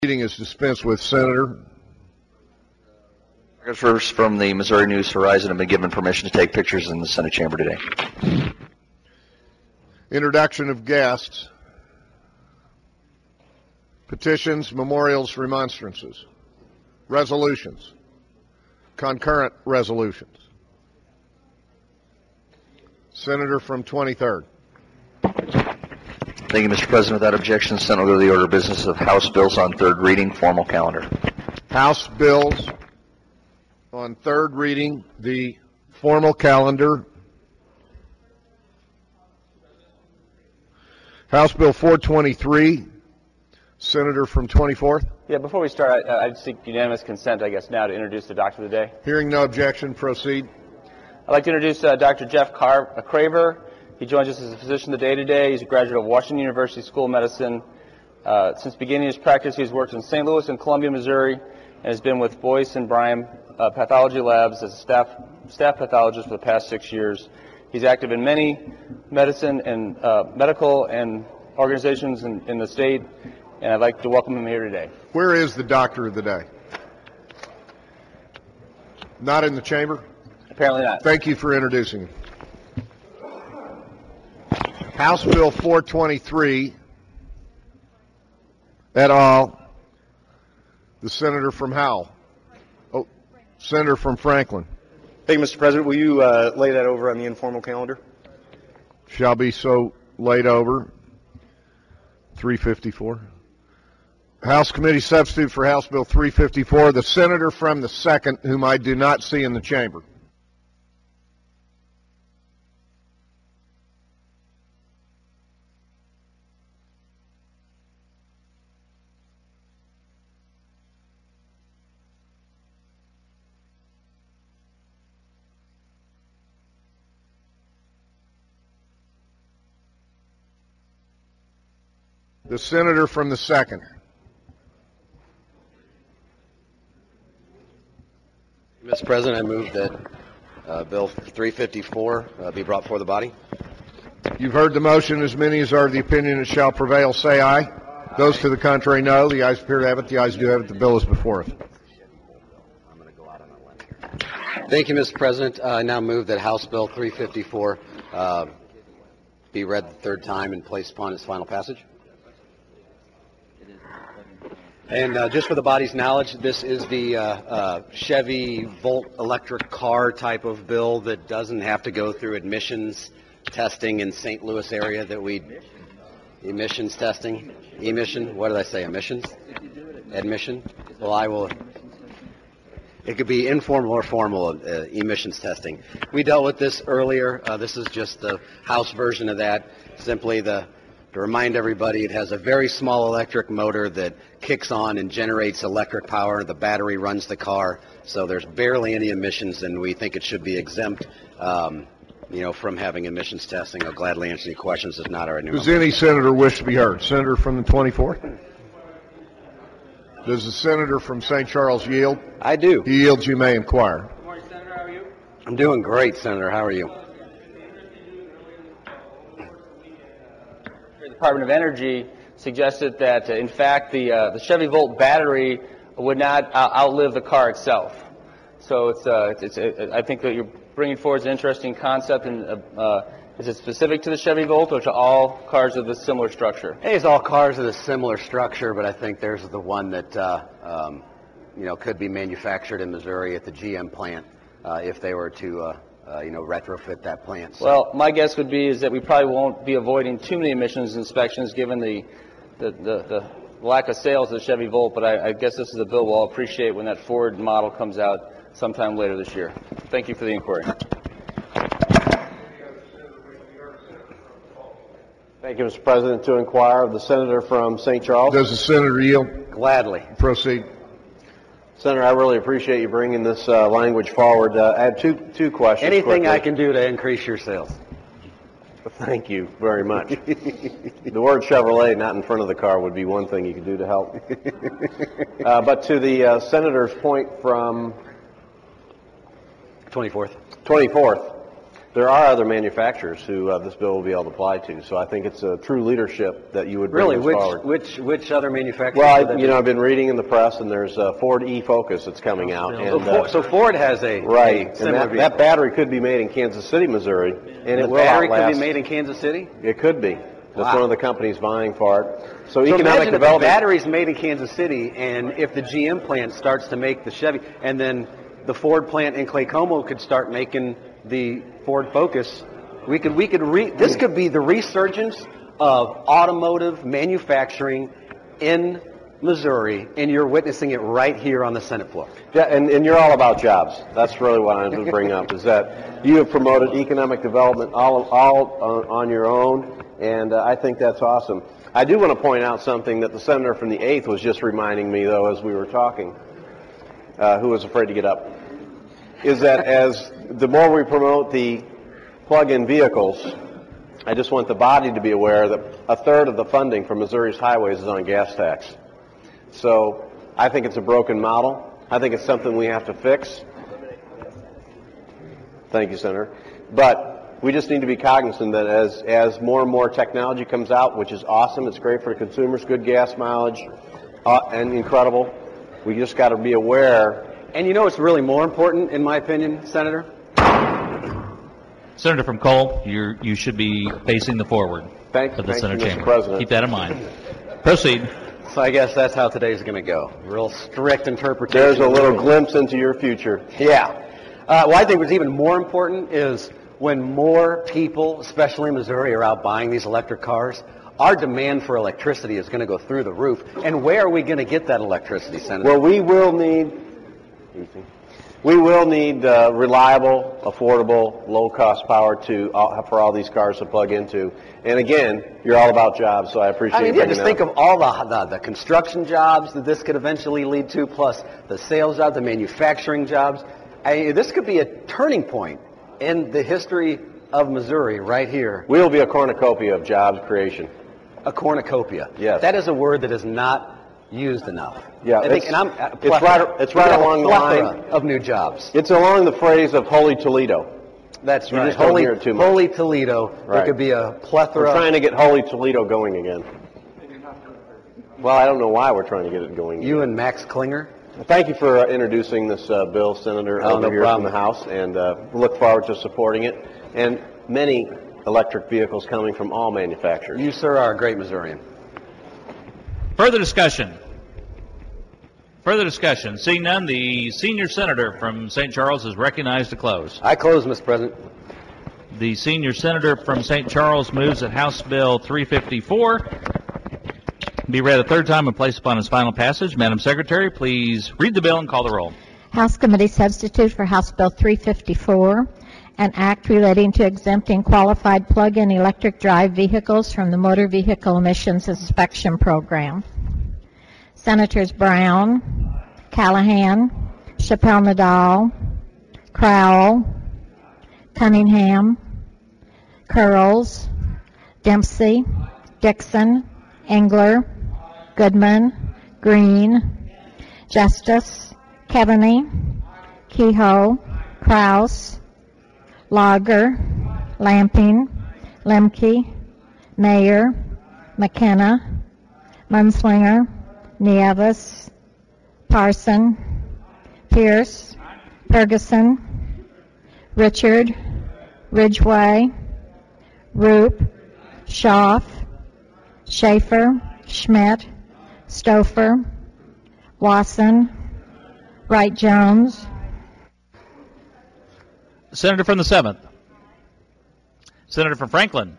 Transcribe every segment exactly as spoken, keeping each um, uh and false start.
Meeting is dispensed with. Senator. Photographers from the Missouri News Horizon have been given permission to take pictures in the Senate chamber today. Introduction of guests. Petitions, memorials, remonstrances. Resolutions. Concurrent resolutions. Senator from twenty-third. Thank you, Mister President. Without objection, the Senate will go to the order of business of House bills on third reading, formal calendar. House bills on third reading, the formal calendar. House Bill four twenty-three, Senator from twenty-fourth. Yeah, before we start, I, I'd seek unanimous consent, I guess, now to introduce the doctor of the day. Hearing no objection, proceed. I'd like to introduce uh, Doctor Jeff Car- uh, Craver. He joins us as a physician of the day today. He's a graduate of Washington University School of Medicine. Uh, since beginning his practice, he's worked in Saint Louis and Columbia, Missouri, and has been with Boyce and Bryan uh, Pathology Labs as a staff, staff pathologist for the past six years. He's active in many medicine and uh, medical and organizations in, in the state, and I'd like to welcome him here today. Where is the doctor of the day? Not in the chamber? Apparently not. Thank you for introducing him. House Bill four twenty-three, et al., the Senator from Howell. Oh, Senator from Franklin. Thank you, Mister President. Will you uh, lay that over on the informal calendar? Shall be so laid over. three fifty-four. House Committee Substitute for House Bill three fifty-four, the Senator from the second, whom I do not see in the chamber. The Senator from the second. Mister President, I move that uh, Bill three fifty-four uh, be brought before the body. You've heard the motion. As many as are of the opinion it shall prevail, say aye. Aye. Those to the contrary, no. The ayes appear to have it. The ayes do have it. The bill is before us. Thank you, Mister President. Uh, I now move that House Bill three fifty-four uh, be read the third time and placed upon its final passage. And uh, just for the body's knowledge, this is the uh, uh, Chevy Volt electric car type of bill that doesn't have to go through admissions testing in Saint Louis area that we emissions testing emission. What did I say? Emissions? Admission. Well, I will. It could be informal or formal uh, emissions testing. We dealt with this earlier. Uh, this is just the House version of that. Simply the. To remind everybody, it has a very small electric motor that kicks on and generates electric power. The battery runs the car, so there's barely any emissions, and we think it should be exempt, um, you know, from having emissions testing. I'll gladly answer any questions. If not, our new. Does any senator wish to be heard? Senator from the twenty-fourth? Does the senator from Saint Charles yield? I do. He yields. You may inquire. Good morning, Senator. How are you? I'm doing great, Senator. How are you? Department of Energy suggested that, uh, in fact, the uh, the Chevy Volt battery would not uh, outlive the car itself. So it's, uh, it's, it's uh, I think that you're bringing forward an interesting concept. And uh, uh, is it specific to the Chevy Volt or to all cars of this similar structure? Hey, it's all cars of a similar structure, but I think there's the one that uh, um, you know could be manufactured in Missouri at the G M plant uh, if they were to. Uh, Uh, you know, retrofit that plant. So. Well, my guess would be is that we probably won't be avoiding too many emissions inspections given the the, the, the lack of sales of the Chevy Volt, but I, I guess this is a bill we'll all appreciate when that Ford model comes out sometime later this year. Thank you for the inquiry. Thank you, Mister President. To inquire of the senator from Saint Charles. Does the senator yield? Gladly. Proceed. Senator, I really appreciate you bringing this uh, language forward. Uh, I have two two questions. Anything quickly. I can do to increase your sales. Thank you very much. The word Chevrolet not in front of the car would be one thing you could do to help. Uh, but to the uh, senator's point from twenty-fourth. twenty-fourth, there are other manufacturers who uh, this bill will be able to apply to. So I think it's a true leadership that you would bring Really, this which, forward. which, which other manufacturers? Well, would I, that you be? know, I've been reading in the press, and there's uh, Ford E-Focus that's coming out. So, And, Ford, uh, so Ford has a right, a and similar that, vehicle. that battery could be made in Kansas City, Missouri, and the it will battery could outlast. be made in Kansas City. It could be. That's Wow. one of the companies vying for it. So, So economic imagine if the development. battery's made in Kansas City, and if the G M plant starts to make the Chevy, and then the Ford plant in Claycomo could start making the Ford Focus, we could we could re, this could be the resurgence of automotive manufacturing in Missouri, and you're witnessing it right here on the Senate floor. Yeah, and, and you're all about jobs. That's really what I wanted to bring up, is that you have promoted economic development all, all on, on your own, and uh, I think that's awesome. I do want to point out something that the senator from the eighth was just reminding me, though, as we were talking, uh, who was afraid to get up, is that as the more we promote the plug-in vehicles, I just want the body to be aware that a third of the funding for Missouri's highways is on gas tax. So I think it's a broken model. I think it's something we have to fix. Thank you, Senator. But we just need to be cognizant that as, as more and more technology comes out, which is awesome, it's great for the consumers, good gas mileage, uh, and incredible, we just got to be aware. And you know what's really more important, in my opinion, Senator? Senator from Cole, you're, you should be facing the forward Thank, of the thank Senate you, Mister chamber. President. Keep that in mind. Proceed. So I guess that's how today's going to go. Real strict interpretation. There's a little glimpse into your future. Yeah. Uh, what I think was even more important is when more people, especially in Missouri, are out buying these electric cars, our demand for electricity is going to go through the roof. And where are we going to get that electricity, Senator? Well, we will need, we will need uh, reliable, affordable, low-cost power to uh, for all these cars to plug into. And again, you're all about jobs, so I appreciate. I mean, you yeah, bringing just that think up. of all the, the the construction jobs that this could eventually lead to, plus the sales jobs, the manufacturing jobs. I, this could be a turning point in the history of Missouri right here. We'll be a cornucopia of jobs creation. A cornucopia. Yes. That is a word that is not used enough. Yeah, I think, it's- and I'm, uh, it's right- it's right we have a along the plethora line. of new jobs. It's along the phrase of Holy Toledo. That's You right. just don't Holy, hear it too much. Holy Toledo. There Right. could be a plethora. We're trying to get Holy Toledo going again. Well, I don't know why we're trying to get it going. You and Max Klinger. Thank you for uh, introducing this uh, bill, Senator, Oh, over no here problem. from the House, and uh, look forward to supporting it. And many electric vehicles coming from all manufacturers. You, sir, are a great Missourian. Further discussion. Further discussion. Seeing none, the senior senator from Saint Charles is recognized to close. I close, Mister President. The senior senator from Saint Charles moves that House Bill three fifty-four be read a third time and placed upon its final passage. Madam Secretary, please read the bill and call the roll. House Committee Substitute for House Bill three fifty-four, an act relating to exempting qualified plug-in electric drive vehicles from the Motor Vehicle Emissions Inspection Program. Senators Brown, Callahan, Chappelle Nadal, Crowell, Cunningham, Curls, Dempsey, Dixon, Engler, Goodman, Green, Justice, Keaveney, Kehoe, Kraus, Lager, Lamping, Lemke, Mayer, McKenna, Munslinger, Nieves, Parson, Pierce, Ferguson, Richard, Ridgway, Roop, Schaaf, Schaefer, Schmidt, Stouffer, Wasson, Wright-Jones. Senator from the seventh. Senator from Franklin.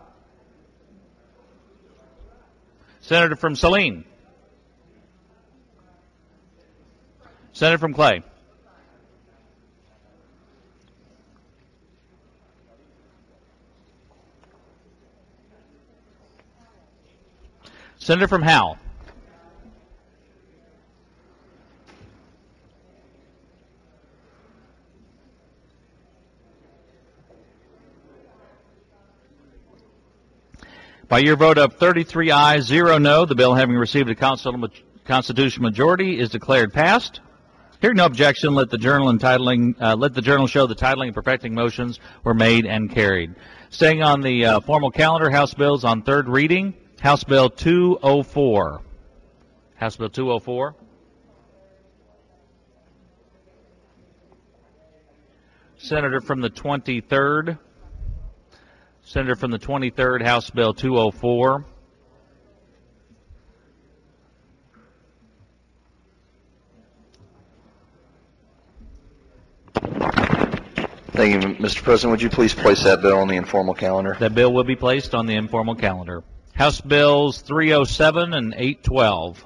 Senator from Saline. Senator from Clay. Senator from Howell. By your vote of thirty-three ayes, zero no, the bill having received a constitutional majority is declared passed. Hearing no objection, let the journal entitling, uh, let the journal show the titling and perfecting motions were made and carried. Staying on the uh, formal calendar, House bills on third reading. House Bill two oh four. House Bill two oh four. Senator from the twenty-third. Senator from the twenty-third, House Bill two oh four. Thank you, Mister President. Would you please place that bill on the informal calendar? That bill will be placed on the informal calendar. House Bills three oh seven and eight twelve.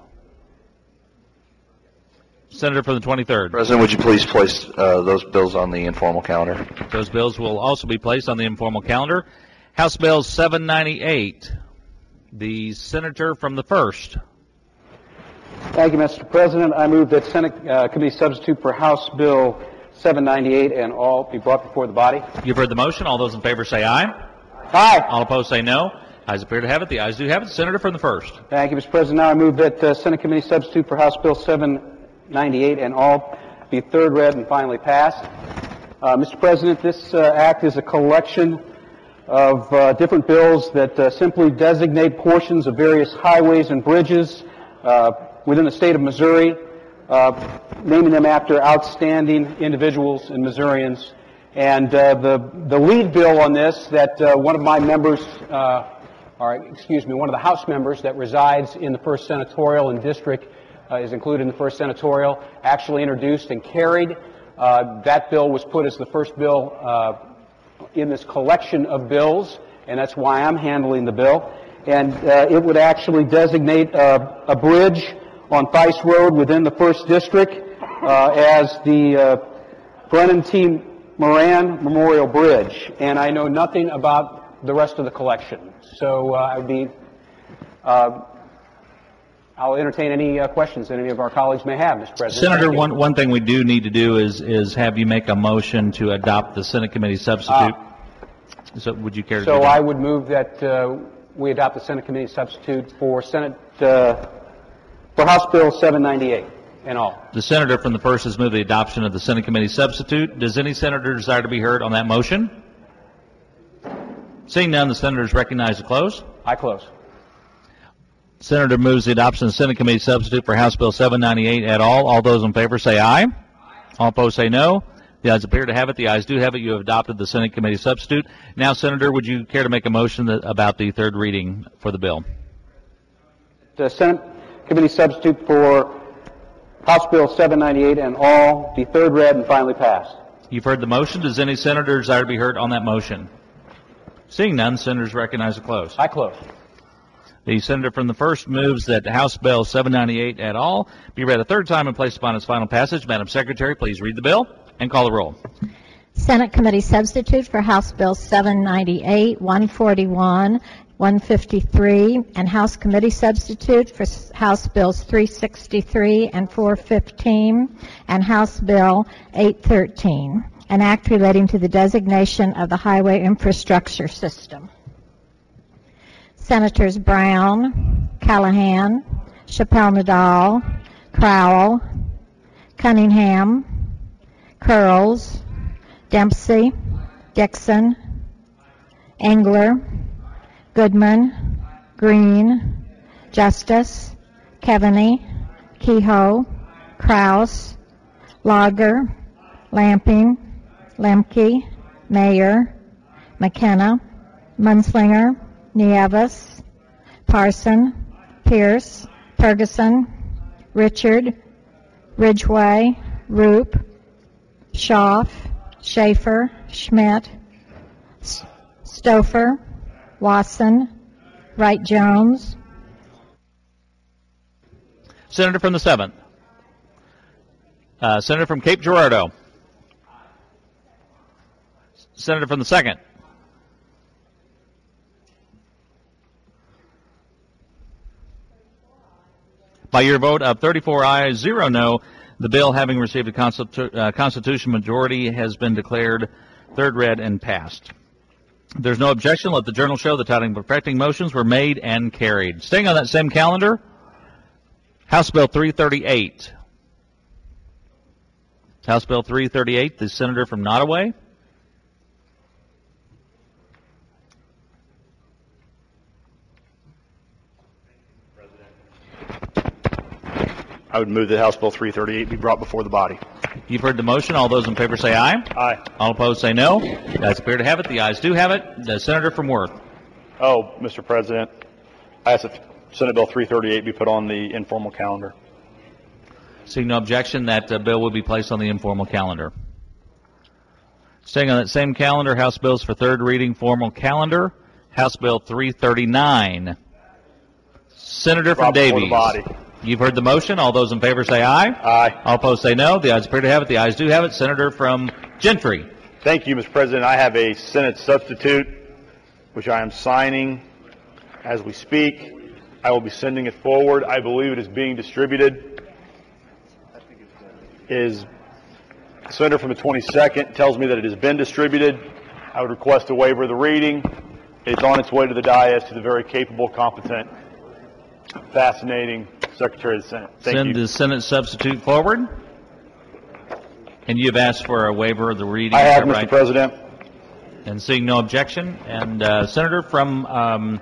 Senator from the twenty-third. President, would you please place uh, those bills on the informal calendar? Those bills will also be placed on the informal calendar. House Bill seven ninety-eight. The senator from the first. Thank you, Mister President. I move that Senate uh, Committee Substitute for House Bill seven ninety-eight and all be brought before the body. You've heard the motion. All those in favor say aye. Aye. All opposed say no. Ayes appear to have it. The ayes do have it. Senator from the first. Thank you, Mister President. Now I move that uh, Senate Committee Substitute for House Bill seven ninety-eight and all be third read and finally passed. Uh, Mister President, this uh, act is a collection of uh, different bills that uh, simply designate portions of various highways and bridges uh, within the state of Missouri, uh, naming them after outstanding individuals and Missourians. And uh, the the lead bill on this that uh, one of my members, uh, or excuse me, one of the House members that resides in the first senatorial and district uh, is included in the first senatorial, actually introduced and carried. Uh, that bill was put as the first bill uh, in this collection of bills, and that's why I'm handling the bill. And uh, it would actually designate uh, a bridge on Thice Road within the first district uh, as the uh, Brennan T. Moran Memorial Bridge. And I know nothing about the rest of the collection. So uh, I would be, uh, I'll entertain any uh, questions that any of our colleagues may have, Mister President. Senator, one, one thing we do need to do is, is have you make a motion to adopt the Senate Committee substitute. Uh, so would you care to so do that? I would move that uh, we adopt the Senate Committee substitute for Senate, uh, for House Bill seven ninety-eight and all. The senator from the first has moved the adoption of the Senate Committee substitute. Does any senator desire to be heard on that motion? Seeing none, the senator is recognized to close. I close. Senator moves the adoption of the Senate Committee substitute for House Bill seven ninety-eight et al. All those in favor say aye. All opposed say no. The ayes appear to have it. The ayes do have it. You have adopted the Senate Committee substitute. Now, Senator, would you care to make a motion that, about the third reading for the bill? The Senate Committee substitute for House Bill seven ninety-eight and all be third read and finally passed. You've heard the motion. Does any senator desire to be heard on that motion? Seeing none, senators recognize to close. I close. The senator from the first moves that House Bill seven ninety-eight et al. Be read a third time and placed upon its final passage. Madam Secretary, please read the bill and call the roll. Senate Committee substitute for House Bill seven ninety-eight, one forty-one, one fifty-three, and House Committee substitute for House Bills three sixty-three and four fifteen, and House Bill eight thirteen, an act relating to the designation of the highway infrastructure system. Senators Brown, Callahan, Chappelle-Nadal, Crowell, Cunningham, Curls, Dempsey, Dixon, Engler, Goodman, Green, Justice, Keaveney, Kehoe, Kraus, Lager, Lamping, Lemke, Mayer, McKenna, Munslinger, Nieves, Parson, Pierce, Ferguson, Richard, Ridgway, Roop, Schaaf, Schaefer, Schmidt, Stouffer, Watson, Wright-Jones. Senator from the seventh. Uh, Senator from Cape Girardeau. Senator from the second. By your vote of thirty-four ayes, zero no, the bill, having received a constitu- uh, constitutional majority, has been declared third read and passed. If there's no objection, let the journal show the titling and perfecting motions were made and carried. Staying on that same calendar, House Bill three thirty-eight. House Bill three thirty-eight, the senator from Nottoway. I would move that House Bill three thirty-eight be brought before the body. You've heard the motion. All those in favor say aye. Aye. All opposed say no. The ayes appear to have it. The ayes do have it. The senator from Worth. Oh, Mister President, I ask that Senate Bill three thirty-eight be put on the informal calendar. Seeing no objection, that uh, bill will be placed on the informal calendar. Staying on that same calendar, House bills for third reading, formal calendar. House Bill three thirty-nine. Senator from Brought before Davies. the body. You've heard the motion. All those in favor say aye. Aye. All opposed say no. The ayes appear to have it. The ayes do have it. Senator from Gentry. Thank you, Mister President. I have a Senate substitute, which I am signing as we speak. I will be sending it forward. I believe it is being distributed. Is the senator from the twenty-second tells me that it has been distributed. I would request a waiver of the reading. It's on its way to the dais to the very capable, competent, fascinating Secretary of the Senate. Thank Send you. the Senate substitute forward. And you have asked for a waiver of the reading. I is have, that Mister right? President. And seeing no objection, and uh, Senator from um,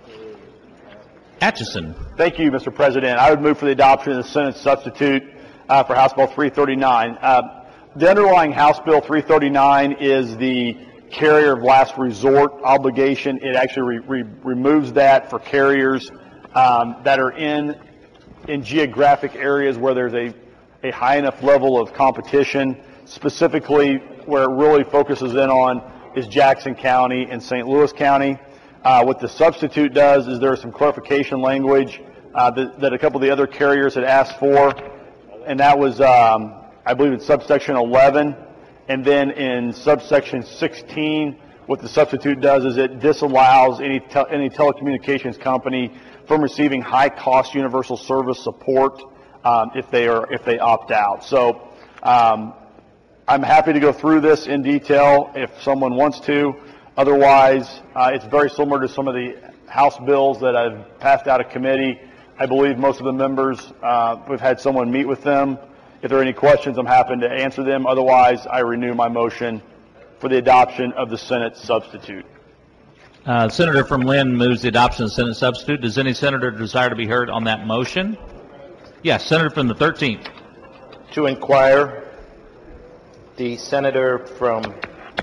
Atchison. Thank you, Mister President. I would move for the adoption of the Senate substitute uh, for House Bill three thirty-nine. Uh, the underlying House Bill three thirty-nine is the carrier of last resort obligation. It actually re- re- removes that for carriers um, that are in in geographic areas where there's a, a high enough level of competition. Specifically, where it really focuses in on is Jackson County and Saint Louis County. Uh, what the substitute does is there is some clarification language uh, that, that a couple of the other carriers had asked for, and that was, um, I believe, in subsection eleven. And then in subsection sixteen, what the substitute does is it disallows any te- any telecommunications company from receiving high-cost universal service support um, if they are if they opt out. So um, I'm happy to go through this in detail if someone wants to. Otherwise, uh, it's very similar to some of the House bills that I've passed out of committee. I believe most of the members, uh, we've had someone meet with them. If there are any questions, I'm happy to answer them. Otherwise, I renew my motion for the adoption of the Senate substitute. Uh, Senator from Lynn moves the adoption of the Senate substitute. Does any senator desire to be heard on that motion? Yes, Senator from the thirteenth. To inquire, the senator from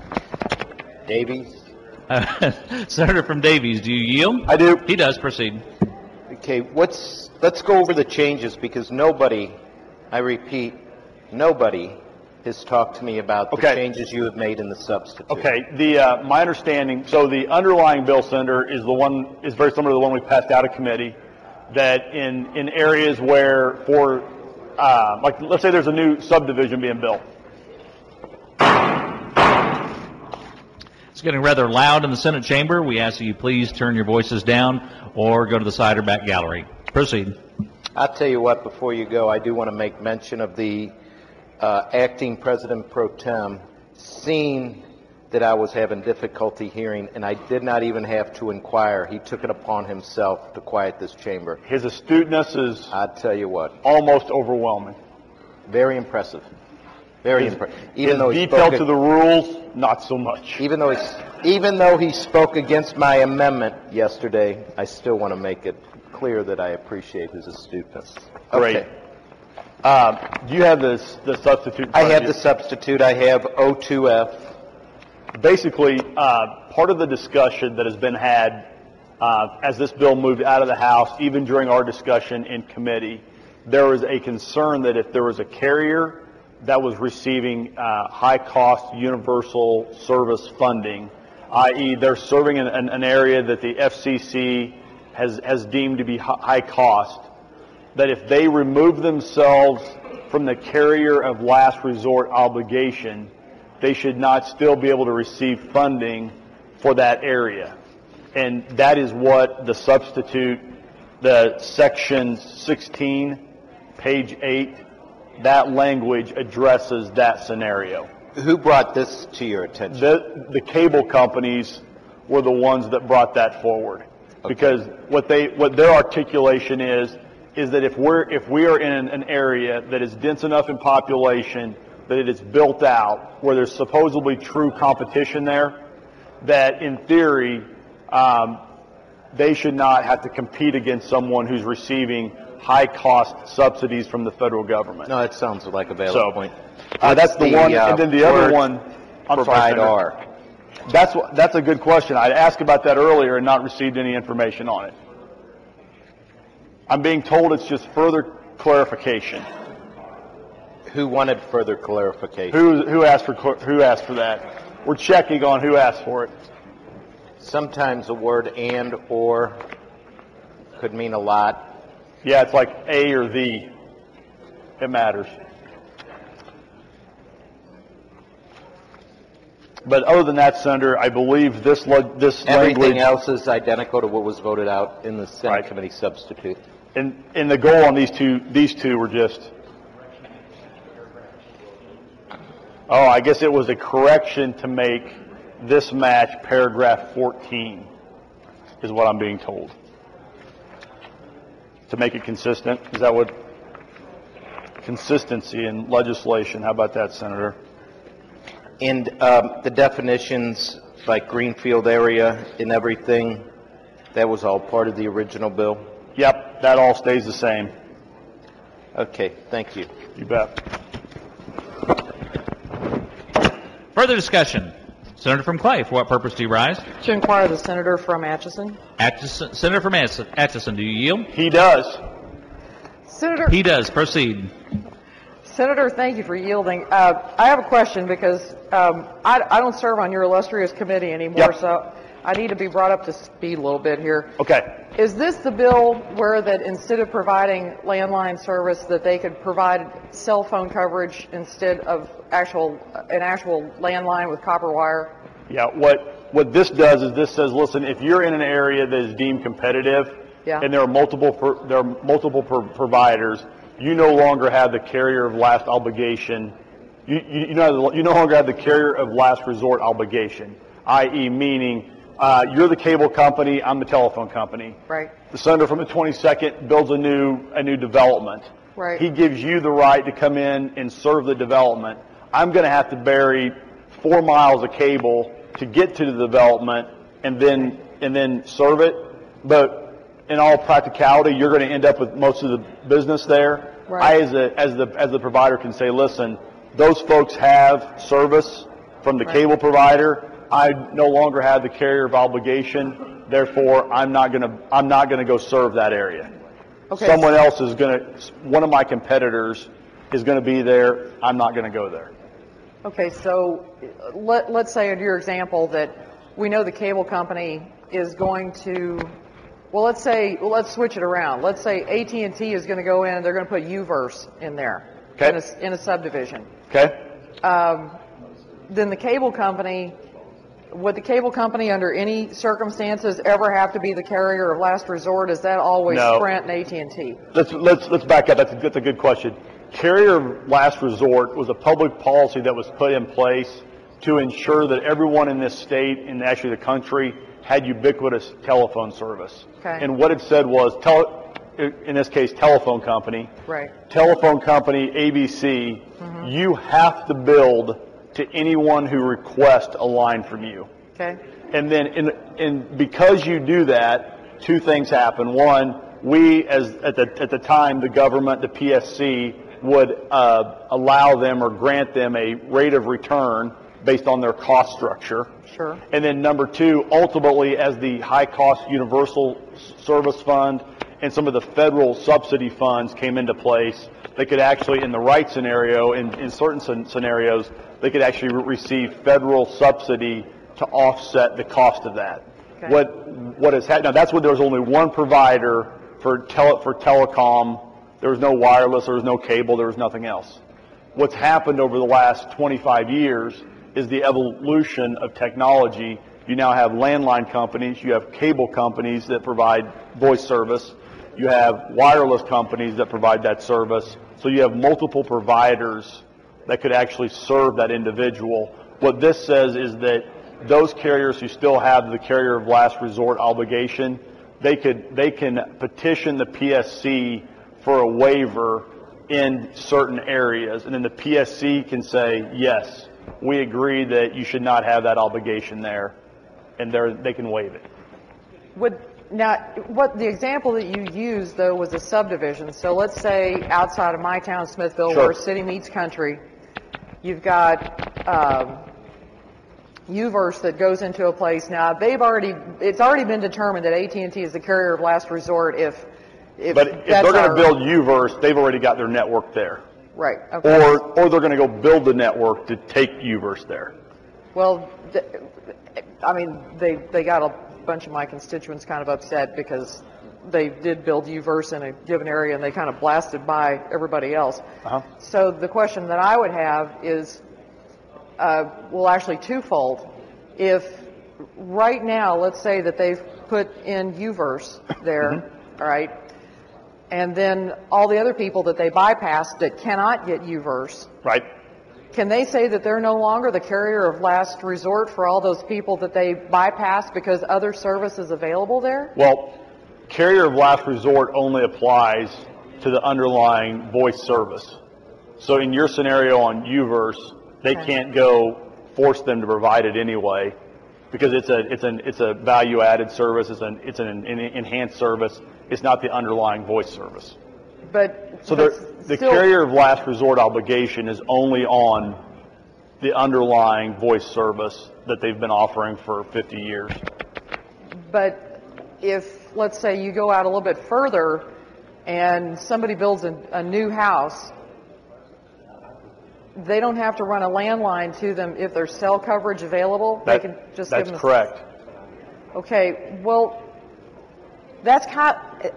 Davies. Uh, Senator from Davies, do you yield? I do. He does. Proceed. Okay, what's, let's go over the changes because nobody, I repeat, nobody has talked to me about the Okay. changes you have made in the substitute. Okay. The uh, my understanding. So the underlying bill, Senator, is the one is very similar to the one we passed out of committee. That in in areas where for uh, like let's say there's a new subdivision being built. It's getting rather loud in the Senate chamber. We ask that you please turn your voices down or go to the side or back gallery. Proceed. I'll tell you what, before you go, I do want to make mention of the uh, acting president pro tem, seeing that I was having difficulty hearing, and I did not even have to inquire. He took it upon himself to quiet this chamber. His astuteness is I'll tell you what, almost overwhelming. very impressive. Very His, impressive. his Even though he detail spoke, to the rules, not so much. even though he, even though he spoke against my amendment yesterday, I still want to make it clear that I appreciate his astuteness. Great. Okay. Um, do you have this the substitute? in I front have of the you? substitute. I have O two F. Basically, uh, part of the discussion that has been had uh, as this bill moved out of the House, even during our discussion in committee, there was a concern that if there was a carrier that was receiving uh, high-cost universal service funding, that is they're serving in an, an area that the F C C has, has deemed to be high cost, that if they remove themselves from the carrier of last resort obligation, they should not still be able to receive funding for that area. And that is what the substitute, the section sixteen, page eight, that language addresses that scenario. Who brought this to your attention? The, the cable companies were the ones that brought that forward. Okay. Because what they, what their articulation is, is that if we're, if we are in an, an area that is dense enough in population that it is built out where there's supposedly true competition there, that in theory, um, they should not have to compete against someone who's receiving high-cost subsidies from the federal government. No, that sounds like a valid So, point. uh, that's the, The, one, uh, and then the other word one, I'm sorry, Provide Senator. R. That's what, that's a good question. I asked about that earlier and not received any information on it. I'm being told it's just further clarification. Who wanted further clarification? Who who asked for cl- who asked for that? We're checking on who asked for it. Sometimes a word and or could mean a lot. Yeah, it's like a or the. It matters. But other than that, Senator, I believe this le- this Everything language else is identical to what was voted out in the Senate Right. Committee substitute. and and the goal on these two these two were just. Oh, I guess it was a correction to make this match paragraph fourteen, is what I'm being told. To make it consistent, is that what? Consistency in legislation. How about that, Senator? And um, the definitions, like Greenfield area and everything, that was all part of the original bill? Yep, that all stays the same. Okay, thank you. You bet. Further discussion. Senator from Clay, for what purpose do you rise? To inquire the senator from Atchison. Atchison, Senator from Atchison, Atchison, do you yield? He does. Senator, He does. Proceed. Senator, thank you for yielding. Uh, I have a question because um, I, I don't serve on your illustrious committee anymore, Yep. so I need to be brought up to speed a little bit here. Okay. Is this the bill where that instead of providing landline service, that they could provide cell phone coverage instead of actual an actual landline with copper wire? Yeah, what what this does is this says, listen, if you're in an area that is deemed competitive, Yeah. and there are multiple pro- there are multiple pro- providers, you no longer have the carrier of last obligation. You you, you, know, you no longer have the carrier of last resort obligation, that is, meaning uh, you're the cable company, I'm the telephone company. Right. The senator from the twenty-second builds a new a new development. Right. He gives you the right to come in and serve the development. I'm going to have to bury four miles of cable to get to the development and then and then serve it. But in all practicality, you're going to end up with most of the business there. Right. I, as a as the as the provider, can say, listen, those folks have service from the Right. cable provider. I no longer have the carrier of obligation. Therefore, I'm not going to I'm not going to go serve that area. Okay. Someone else is going to. One of my competitors is going to be there. I'm not going to go there. Okay, so uh, let, let's say in your example that we know the cable company is going to, well, let's say, well, let's switch it around. Let's say A T and T is going to go in and they're going to put U-verse in there Okay. in, a, in a subdivision. Okay. Um, then the cable company, would the cable company under any circumstances ever have to be the carrier of last resort? Is that always No. Sprint and A T and T? Let's let's let's back up. That's a, that's a good question. Carrier of last resort was a public policy that was put in place to ensure that everyone in this state and actually the country had ubiquitous telephone service. Okay. And what it said was, tele, in this case, telephone company, Right. telephone company A B C, Mm-hmm. you have to build to anyone who requests a line from you. Okay. And then, in, in, because you do that, two things happen. One, we, as at the at the time, the government, the P S C, would uh, allow them or grant them a rate of return based on their cost structure. Sure. And then number two, ultimately, as the high-cost universal service fund and some of the federal subsidy funds came into place, they could actually, in the right scenario, in, in certain scen- scenarios, they could actually re- receive federal subsidy to offset the cost of that. Okay. What what has happened now? That's when there was only one provider for tele, for telecom. There was no wireless, there was no cable, there was nothing else. What's happened over the last twenty-five years is the evolution of technology. You now have landline companies, you have cable companies that provide voice service, you have wireless companies that provide that service. So you have multiple providers that could actually serve that individual. What this says is that those carriers who still have the carrier of last resort obligation, they could they can petition the P S C for a waiver in certain areas, and then the P S C can say, yes, we agree that you should not have that obligation there, and they're, they can waive it. Would, now, what the example that you used, though, was a subdivision. So let's say outside of my town, Smithville, Sure. where city meets country, you've got um, U-verse that goes into a place. Now, they've already, it's already been determined that A T and T is the carrier of last resort if, if But if that's they're going our- to build U-verse, they've already got their network there. Right. Okay. Or, or they're going to go build the network to take U-verse there. Well, th- I mean, they, they got a bunch of my constituents kind of upset because they did build U-verse in a given area and they kind of blasted by everybody else. Uh-huh. So the question that I would have is, uh, well, actually twofold. If right now, let's say that they've put in U-verse there, Mm-hmm. all right, and then all the other people that they bypassed that cannot get U-verse, Right. can they say that they're no longer the carrier of last resort for all those people that they bypassed because other service is available there? Well, carrier of last resort only applies to the underlying voice service. So in your scenario on U-verse, they Okay. can't go force them to provide it anyway because it's a it's an it's a value added service. It's an it's an, an enhanced service. It's not the underlying voice service. But So but the, the still- carrier of last resort obligation is only on the underlying voice service that they've been offering for fifty years. But if, let's say, you go out a little bit further and somebody builds a, a new house, they don't have to run a landline to them if there's cell coverage available. That- they can just that's give them. correct. Okay. Well, that's kind.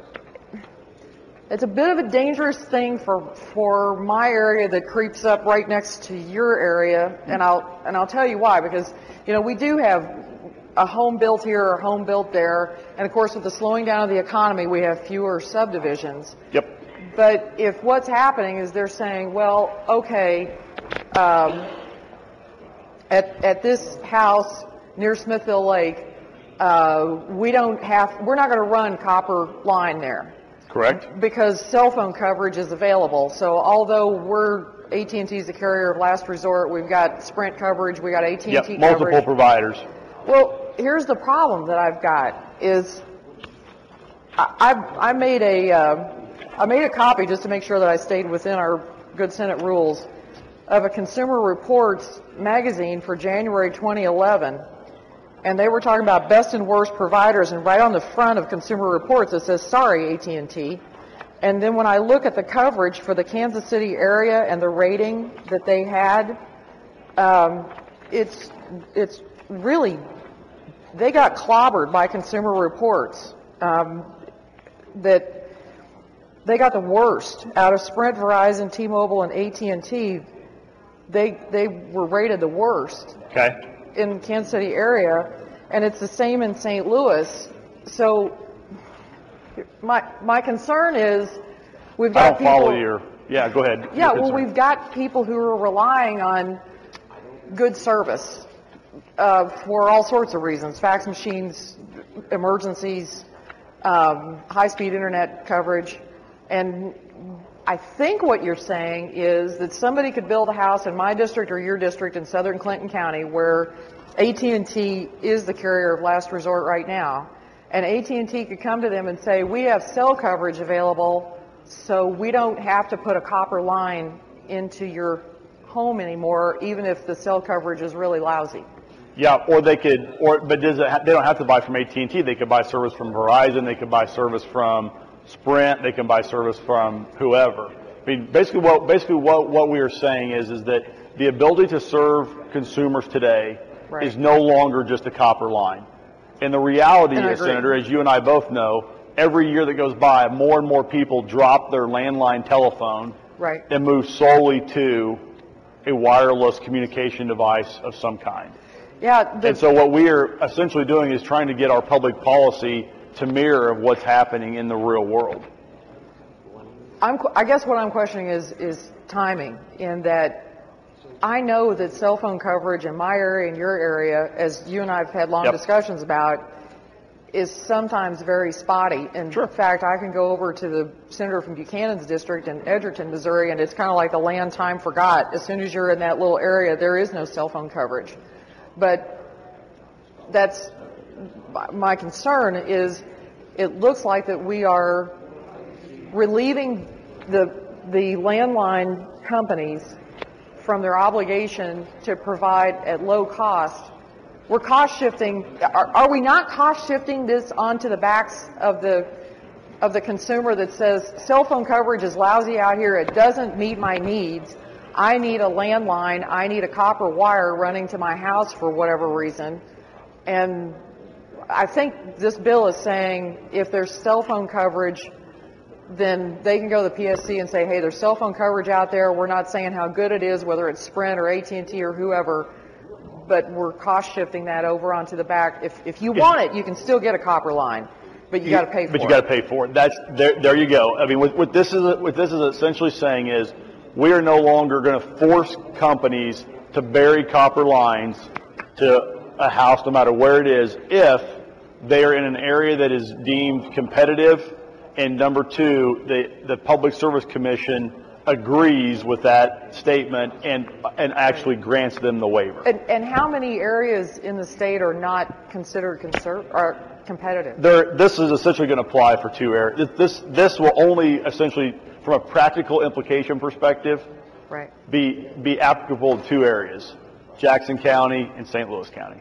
It's a bit of a dangerous thing for for my area that creeps up right next to your area, and I'll and I'll tell you why. Because you know we do have a home built here or a home built there, and of course with the slowing down of the economy, we have fewer subdivisions. Yep. But if what's happening is they're saying, well, okay, um, at at this house near Smithville Lake, uh, we don't have, we're not going to run copper line there. Correct. Because cell phone coverage is available. So although we're A T and T is the carrier of last resort, we've got Sprint coverage, we got A T and T Yep. Multiple coverage. providers. Well, here's the problem that I've got is I, I, I made a uh, I made a copy just to make sure that I stayed within our good Senate rules of a Consumer Reports magazine for January twenty eleven, and they were talking about best and worst providers, and right on the front of Consumer Reports it says, sorry, A T and T. And then when I look at the coverage for the Kansas City area and the rating that they had, um, it's it's really, they got clobbered by Consumer Reports. Um, that they got the worst out of Sprint, Verizon, T-Mobile, and A T and T. They they were rated the worst. Okay. In the Kansas City area, and it's the same in Saint Louis. So my my concern is we've I got don't people. follow your. Yeah, go ahead. Yeah, Your well, concern. we've got people who are relying on good service uh, for all sorts of reasons: fax machines, emergencies, um, high-speed internet coverage, and I think what you're saying is that somebody could build a house in my district or your district in southern Clinton County where A T and T is the carrier of last resort right now, and A T and T could come to them and say, we have cell coverage available, so we don't have to put a copper line into your home anymore, even if the cell coverage is really lousy. Yeah, or they could, or but does it ha- they don't have to buy from A T and T. They could buy service from Verizon. They could buy service from Sprint. They can buy service from whoever. I mean, basically, what basically what what we are saying is is that the ability to serve consumers today Right. is no longer just a copper line. And the reality And I is, agree. Senator, as you and I both know, every year that goes by, more and more people drop their landline telephone Right. and move solely to a wireless communication device of some kind. Yeah. The, And so what we are essentially doing is trying to get our public policy to mirror what's happening in the real world. I'm, I guess what I'm questioning is is timing, in that I know that cell phone coverage in my area and your area, as you and I have had long Yep. discussions about, is sometimes very spotty. In Sure. fact, I can go over to the senator from Buchanan's district in Edgerton, Missouri, and it's kind of like the land time forgot. As soon as you're in that little area, there is no cell phone coverage. But that's my concern is it looks like that we are relieving the the landline companies from their obligation to provide at low cost. We're cost shifting. Are, are we not cost shifting this onto the backs of the of the consumer that says cell phone coverage is lousy out here, it doesn't meet my needs, I need a landline, I need a copper wire running to my house for whatever reason. And I think this bill is saying if there's cell phone coverage, then they can go to the P S C and say, hey, there's cell phone coverage out there. We're not saying how good it is, whether it's Sprint or A T and T or whoever, but we're cost shifting that over onto the back. If if you want it, you can still get a copper line, but you, you got to pay for it. But you got to pay for it. That's there. There you go. I mean, what, what this is what this is essentially saying is we are no longer going to force companies to bury copper lines to a house, no matter where it is, if they are in an area that is deemed competitive. And number two, the, the Public Service Commission agrees with that statement and and actually grants them the waiver. And, and how many areas in the state are not considered conserv- are competitive? There, this is essentially going to apply for two areas. This this will only essentially, from a practical implication perspective, right. be be applicable to two areas: Jackson County and Saint Louis County.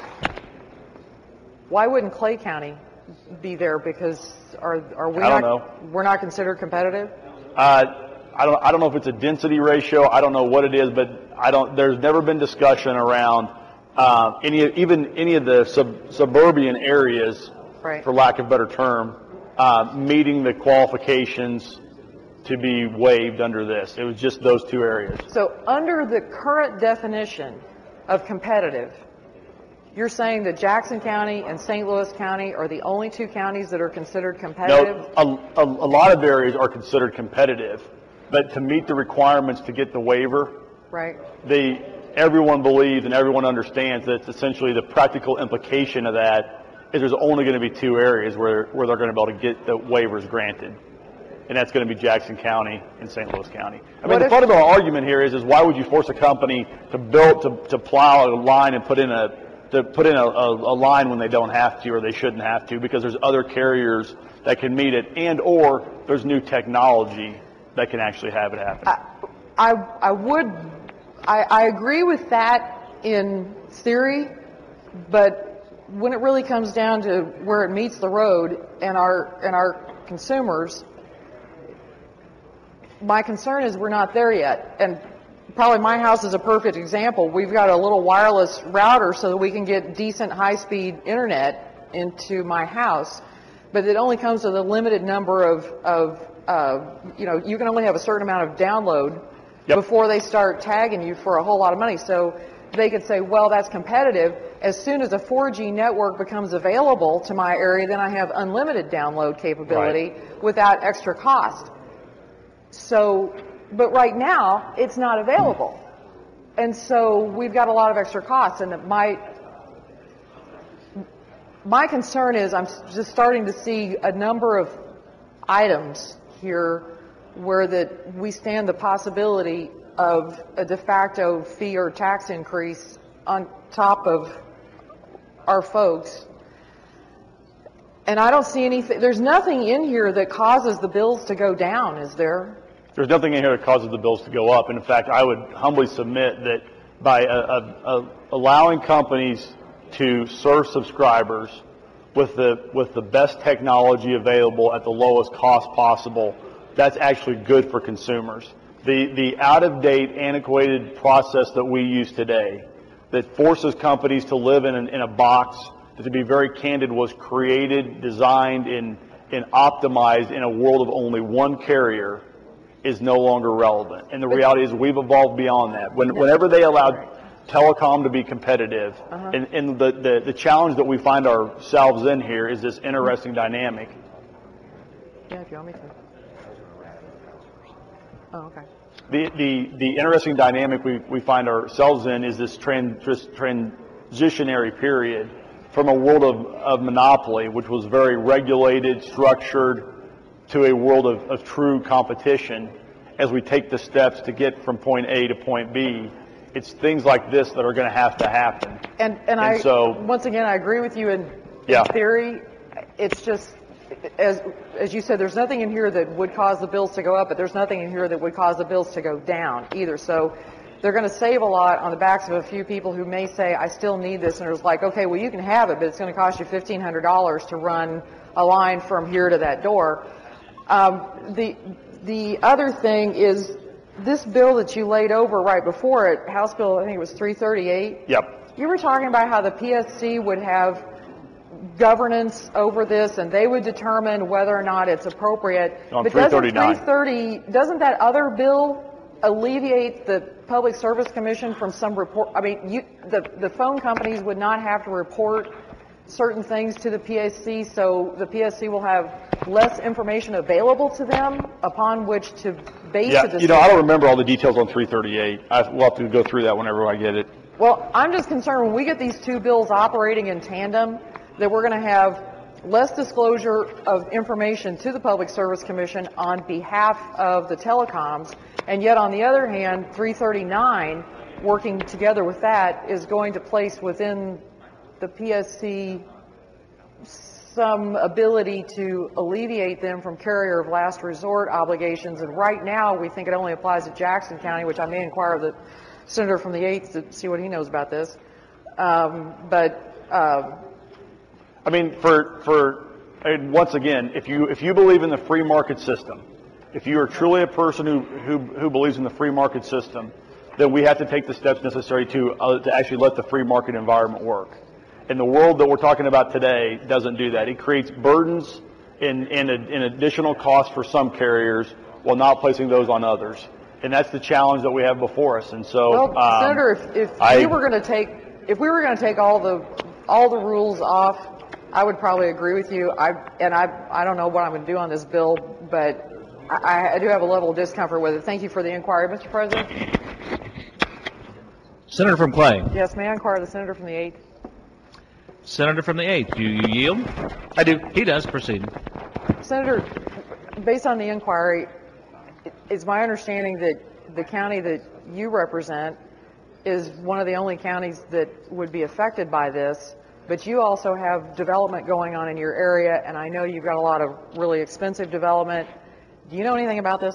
Why wouldn't Clay County be there? Because are are we I don't not know. we're not considered competitive? Uh, I don't I don't know if it's a density ratio. I don't know what it is, but I don't. There's never been discussion around uh, any even any of the sub, suburban areas, right. for lack of a better term, uh, meeting the qualifications to be waived under this. It was just those two areas. So under the current definition of competitive, you're saying that Jackson County and Saint Louis County are the only two counties that are considered competitive? No, a, a, a lot of areas are considered competitive, but to meet the requirements to get the waiver, right. they, everyone believes and everyone understands that it's essentially the practical implication of that is there's only going to be two areas where, where they're going to be able to get the waivers granted. And that's going to be Jackson County and Saint Louis County. I mean, What the if- fundamental argument here is, is why would you force a company to build, to, to plow a line and put in a, to put in a, a, a line when they don't have to or they shouldn't have to, because there's other carriers that can meet it, and or there's new technology that can actually have it happen. I, I, I would, I, I agree with that in theory, but when it really comes down to where it meets the road and our, and our consumers, my concern is we're not there yet. And probably my house is a perfect example. We've got a little wireless router so that we can get decent high-speed internet into my house, but it only comes with a limited number of, of uh, you know, you can only have a certain amount of download Yep. before they start tagging you for a whole lot of money. So they could say, well, that's competitive. As soon as a four G network becomes available to my area, then I have unlimited download capability Right. without extra cost. So, but right now, it's not available. And so we've got a lot of extra costs. And my, my concern is I'm just starting to see a number of items here where that we stand the possibility of a de facto fee or tax increase on top of our folks. And I don't see anything, there's nothing in here that causes the bills to go down, is there? There's nothing in here that causes the bills to go up. And in fact, I would humbly submit that by uh, uh, allowing companies to serve subscribers with the with the best technology available at the lowest cost possible, that's actually good for consumers. The the out-of-date, antiquated process that we use today that forces companies to live in, an, in a box that, to be very candid, was created, designed, and, and optimized in a world of only one carrier is no longer relevant. And the reality is we've evolved beyond that. When, whenever they allowed telecom to be competitive, Uh-huh. and, and the, the, the challenge that we find ourselves in here is this interesting dynamic. Yeah, if you want me to. Oh, okay. The, the, the interesting dynamic we, we find ourselves in is this, trans, this transitionary period from a world of, of monopoly, which was very regulated, structured, to a world of, of true competition as we take the steps to get from point A to point B. It's things like this that are going to have to happen. And, and, and I, so, once again, I agree with you in, yeah. in theory. It's just, as, as you said, there's nothing in here that would cause the bills to go up, but there's nothing in here that would cause the bills to go down either. So they're going to save a lot on the backs of a few people who may say, I still need this. And it's like, okay, well, you can have it, but it's going to cost you fifteen hundred dollars to run a line from here to that door. Um, the, the other thing is this bill that you laid over right before it, House Bill, I think it was three thirty-eight. Yep. You were talking about how the P S C would have governance over this and they would determine whether or not it's appropriate. On but doesn't three thirty, doesn't that other bill alleviate the Public Service Commission from some report? I mean, you, the, the phone companies would not have to report certain things to the P S C, so the P S C will have less information available to them upon which to base yeah, a decision. You know, I don't remember all the details on three thirty-eight. I, we'll have to go through that whenever I get it. Well, I'm just concerned when we get these two bills operating in tandem that we're going to have less disclosure of information to the Public Service Commission on behalf of the telecoms, and yet on the other hand, three thirty-nine, working together with that, is going to place within the P S C some ability to alleviate them from carrier of last resort obligations. And right now, we think it only applies to Jackson County, which I may inquire of the senator from the eighth to see what he knows about this. Um, but uh, I mean, for for and once again, if you if you believe in the free market system, if you are truly a person who who, who believes in the free market system, then we have to take the steps necessary to uh, to actually let the free market environment work. And the world that we're talking about today doesn't do that. It creates burdens and, and, and additional costs for some carriers while not placing those on others. And that's the challenge that we have before us. And so, well, um, Senator, if, if I, we were going to take if we were going to take all the all the rules off, I would probably agree with you. I and I I don't know what I'm going to do on this bill, but I, I do have a level of discomfort with it. Thank you for the inquiry, Mister President. Senator from Clay. Yes, may I inquire the senator from the eighth? Senator from the eighth, do you yield? I do. He does. Proceed. Senator, based on the inquiry, it's my understanding that the county that you represent is one of the only counties that would be affected by this, but you also have development going on in your area, and I know you've got a lot of really expensive development. Do you know anything about this?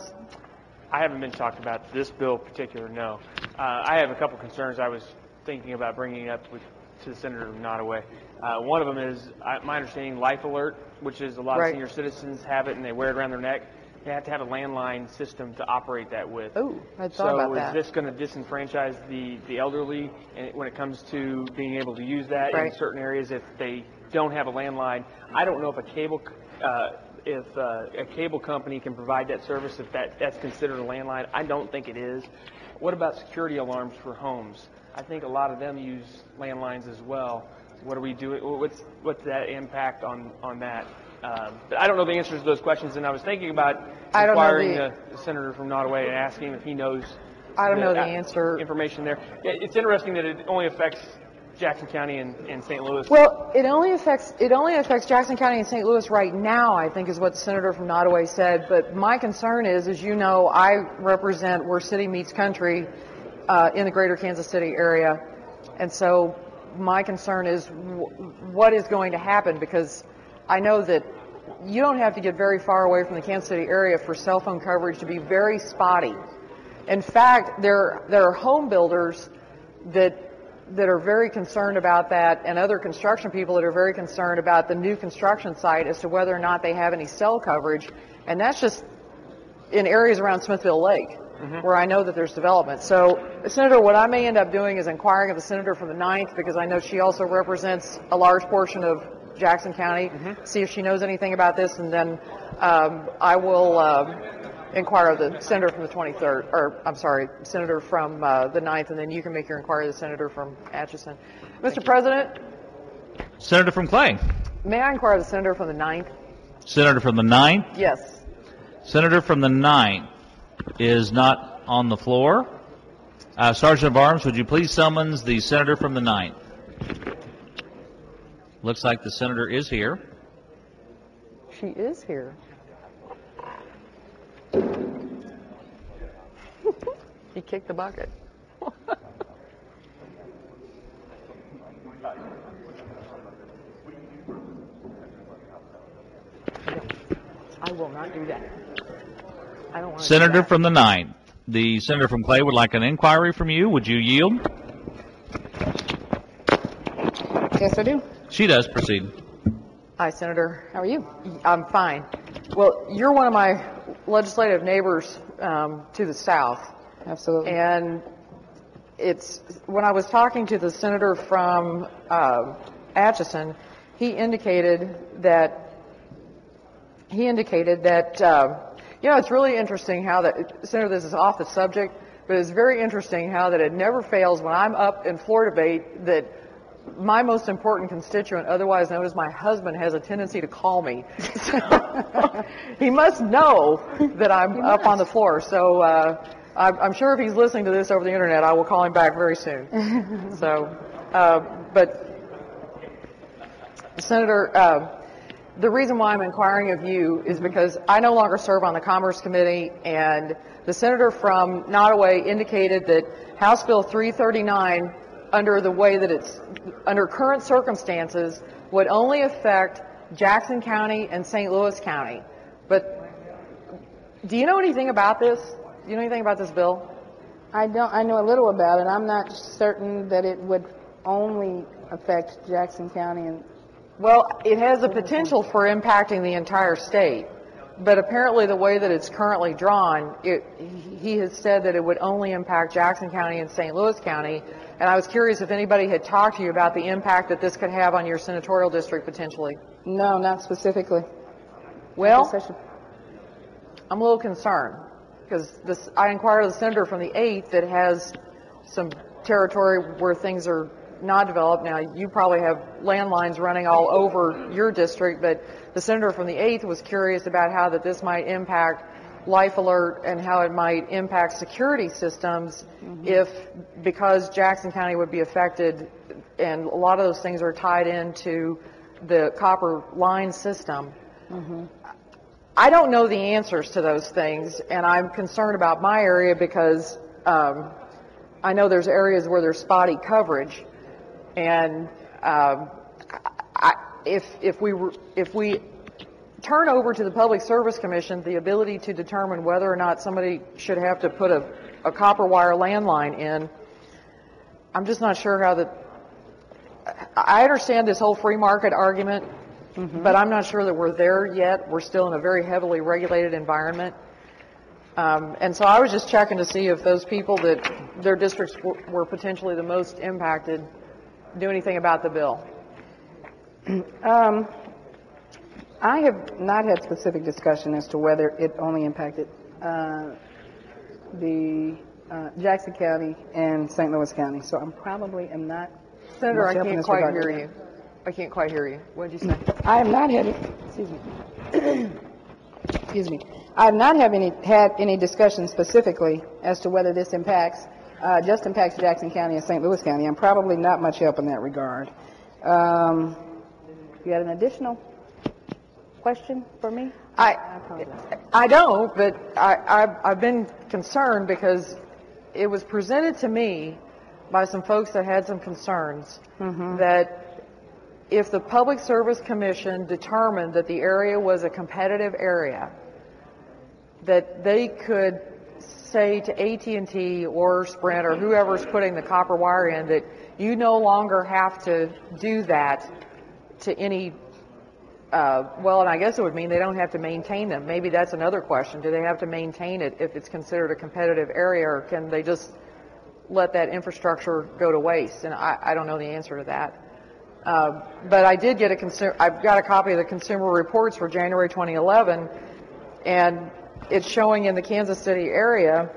I haven't been talked about this bill in particular, no. Uh, I have a couple concerns I was thinking about bringing up with to the Senator Nottoway. Uh, one of them is, I, my understanding, Life Alert, which is a lot right. of senior citizens have it and they wear it around their neck. They have to have a landline system to operate that with. Oh, I thought so about that. So is this going to disenfranchise the, the elderly and when it comes to being able to use that right. in certain areas if they don't have a landline? I don't know if a cable uh, if uh, a cable company can provide that service, if that, that's considered a landline. I don't think it is. What about security alarms for homes? I think a lot of them use landlines as well. What are we doing? What's what's that impact on on that? Um, but I don't know the answers to those questions, and I was thinking about inquiring the, the senator from Nottoway and asking if he knows. I don't the, know the uh, answer. Information there. It's interesting that it only affects Jackson County and, and Saint Louis. Well, it only affects it only affects Jackson County and Saint Louis right now, I think, is what the senator from Nottoway said. But my concern is, as you know, I represent where city meets country. Uh, in the greater Kansas City area. And so my concern is w- what is going to happen, because I know that you don't have to get very far away from the Kansas City area for cell phone coverage to be very spotty. In fact, there, there are home builders that that are very concerned about that, and other construction people that are very concerned about the new construction site as to whether or not they have any cell coverage. And that's just in areas around Smithville Lake. Mm-hmm. Where I know that there's development. So, Senator, what I may end up doing is inquiring of the senator from the ninth, because I know she also represents a large portion of Jackson County, mm-hmm. see if she knows anything about this, and then um, I will uh, inquire of the senator from the twenty-third, or I'm sorry, senator from uh, the ninth, and then you can make your inquiry of the senator from Atchison. Mister President? Senator from Clay. May I inquire of the senator from the ninth? Senator from the ninth? Yes. Senator from the ninth is not on the floor. Uh, Sergeant of Arms, would you please summons the senator from the ninth? Looks like the senator is here. She is here. He kicked the bucket. I will not do that. I don't want to Senator do that. from the ninth. The senator from Clay would like an inquiry from you. Would you yield? Yes, I do. She does. Proceed. Hi, Senator. How are you? I'm fine. Well, you're one of my legislative neighbors um, to the south. Absolutely. And it's when I was talking to the senator from uh, Atchison, he indicated that he indicated that uh, you know, it's really interesting how that, Senator, this is off the subject, but it's very interesting how that it never fails when I'm up in floor debate that my most important constituent, otherwise known as my husband, has a tendency to call me. So, he must know that I'm up on the floor. So uh, I'm, I'm sure if he's listening to this over the internet, I will call him back very soon. So, uh, but Senator, uh, the reason why I'm inquiring of you is because I no longer serve on the Commerce Committee, and the senator from Nottoway indicated that House Bill three thirty-nine, under the way that it's, under current circumstances, would only affect Jackson County and Saint Louis County. But do you know anything about this? Do you know anything about this bill? I don't. I know a little about it. I'm not certain that it would only affect Jackson County and. Well, it has the potential for impacting the entire state, but apparently the way that it's currently drawn, it, he has said that it would only impact Jackson County and Saint Louis County, and I was curious if anybody had talked to you about the impact that this could have on your senatorial district potentially. No, not specifically. Well, I'm a little concerned, because this, I inquired of the senator from the eighth that has some territory where things are not developed. Now, you probably have landlines running all over your district, but the senator from the eighth was curious about how that this might impact Life Alert and how it might impact security systems mm-hmm. if, because Jackson County would be affected, and a lot of those things are tied into the copper line system. Mm-hmm. I don't know the answers to those things, and I'm concerned about my area because um, I know there's areas where there's spotty coverage. And um, I, if if we if we turn over to the Public Service Commission the ability to determine whether or not somebody should have to put a, a copper wire landline in, I'm just not sure how that. I understand this whole free market argument, mm-hmm. but I'm not sure that we're there yet. We're still in a very heavily regulated environment. Um, and so I was just checking to see if those people that their districts w- were potentially the most impacted do anything about the bill. Um, I have not had specific discussion as to whether it only impacted uh, the uh, Jackson County and Saint Louis County, so I'm probably am not. Senator, I can't quite hear you. I can't quite hear you. What did you say? I have not had. Excuse me. Excuse me. I have not have any had any discussion specifically as to whether this impacts. Uh, just impacts Jackson County and Saint Louis County. I'm probably not much help in that regard. Um, you had an additional question for me? I I, I don't, but I, I've, I've been concerned because it was presented to me by some folks that had some concerns mm-hmm. that if the Public Service Commission determined that the area was a competitive area, that they could say to A T and T or Sprint or whoever's putting the copper wire in that you no longer have to do that to any, uh, well, and I guess it would mean they don't have to maintain them. Maybe that's another question. Do they have to maintain it if it's considered a competitive area, or can they just let that infrastructure go to waste? And I, I don't know the answer to that. Uh, but I did get a consumer, I've got a copy of the Consumer Reports for January twenty eleven, and it's showing in the Kansas City area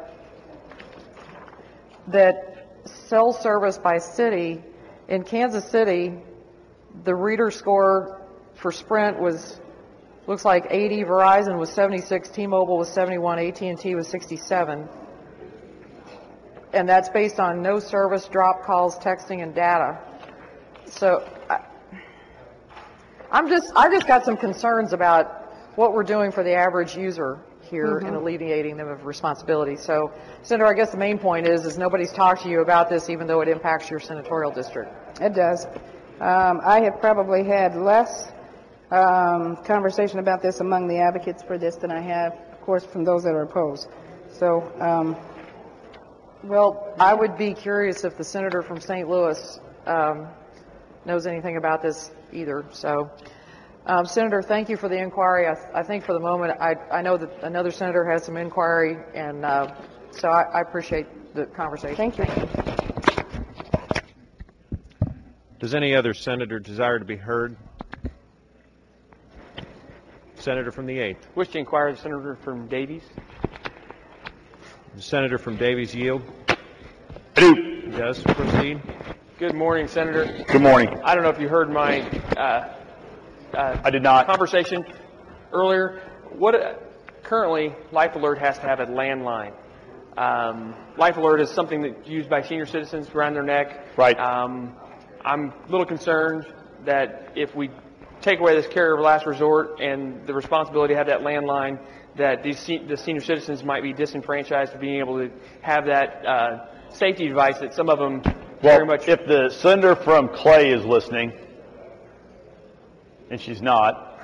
that cell service by city, in Kansas City, the reader score for Sprint was, looks like eighty, Verizon was seventy-six, T-Mobile was seventy-one, A T and T was sixty-seven. And that's based on no service, drop calls, texting, and data. So I, I'm just, I just got some concerns about what we're doing for the average user here Mhm. and alleviating them of responsibility. So, Senator, I guess the main point is, is nobody's talked to you about this, even though it impacts your senatorial district. It does. Um, I have probably had less um, conversation about this among the advocates for this than I have, of course, from those that are opposed. So, um, well, I would be curious if the senator from Saint Louis um, knows anything about this either. So, um, Senator, thank you for the inquiry. I, th- I think for the moment, I, I know that another senator has some inquiry, and uh, so I, I appreciate the conversation. Thank you. Does any other senator desire to be heard? Senator from the eighth. Wish to inquire the senator from Davies. The senator from Davies yield? I do. He does. Proceed. Good morning, Senator. Good morning. I don't know if you heard my uh, uh, I did not. conversation earlier. What uh, currently Life Alert has to have a landline. Um, Life Alert is something that's used by senior citizens around their neck. Right. Um, I'm a little concerned that if we take away this carrier of last resort and the responsibility to have that landline, that these se- the senior citizens might be disenfranchised from being able to have that uh, safety device that some of them Well, very much. if the senator from Clay is listening, and she's not,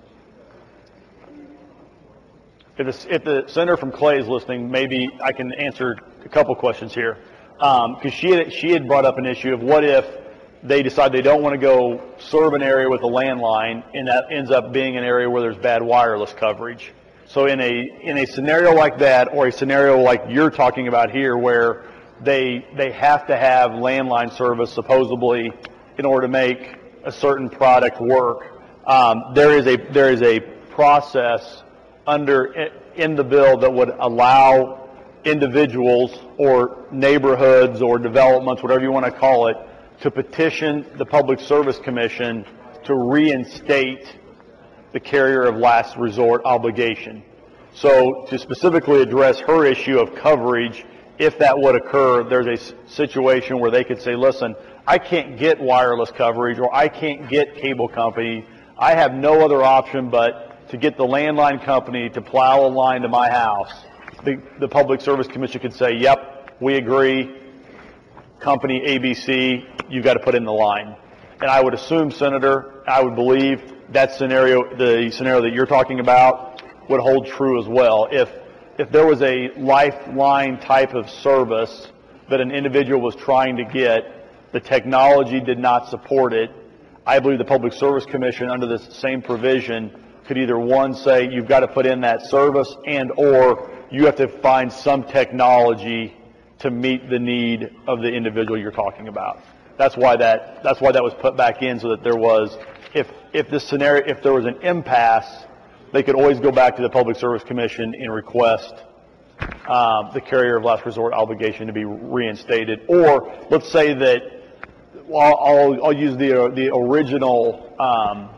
if the, if the senator from Clay is listening, maybe I can answer a couple questions here. Because um, she had, she had brought up an issue of what if they decide they don't want to go serve an area with a landline, and that ends up being an area where there's bad wireless coverage. So in a in a scenario like that, or a scenario like you're talking about here, where they they have to have landline service supposedly in order to make a certain product work, um, there is a there is a process under in the bill that would allow individuals or neighborhoods or developments, whatever you want to call it, to petition the Public Service Commission to reinstate the carrier of last resort obligation. So to specifically address her issue of coverage, if that would occur, there's a s- situation where they could say, listen, I can't get wireless coverage, or I can't get cable company. I have no other option but to get the landline company to plow a line to my house. The, the Public Service Commission could say, yep, we agree. Company A B C, you've got to put in the line. And I would assume, Senator, I would believe that scenario, the scenario that you're talking about, would hold true as well. If if there was a lifeline type of service that an individual was trying to get, the technology did not support it, I believe the Public Service Commission, under this same provision, could either, one, say you've got to put in that service, and or you have to find some technology to meet the need of the individual you're talking about. That's why that that's why that was put back in, so that there was, if if this scenario, if there was an impasse, they could always go back to the Public Service Commission and request um, the carrier of last resort obligation to be reinstated. Or let's say that, well, I'll I'll use the the original um,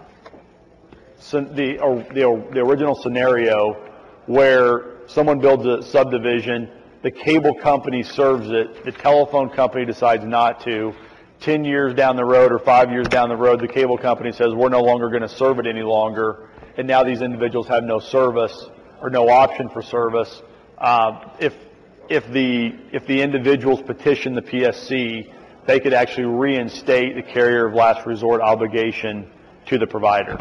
the or the the original scenario where someone builds a subdivision. The cable company serves it. The telephone company decides not to. Ten years down the road or five years down the road, the cable company says, we're no longer going to serve it any longer. And now these individuals have no service or no option for service. Uh, if if the if the individuals petition the P S C, they could actually reinstate the carrier of last resort obligation to the provider.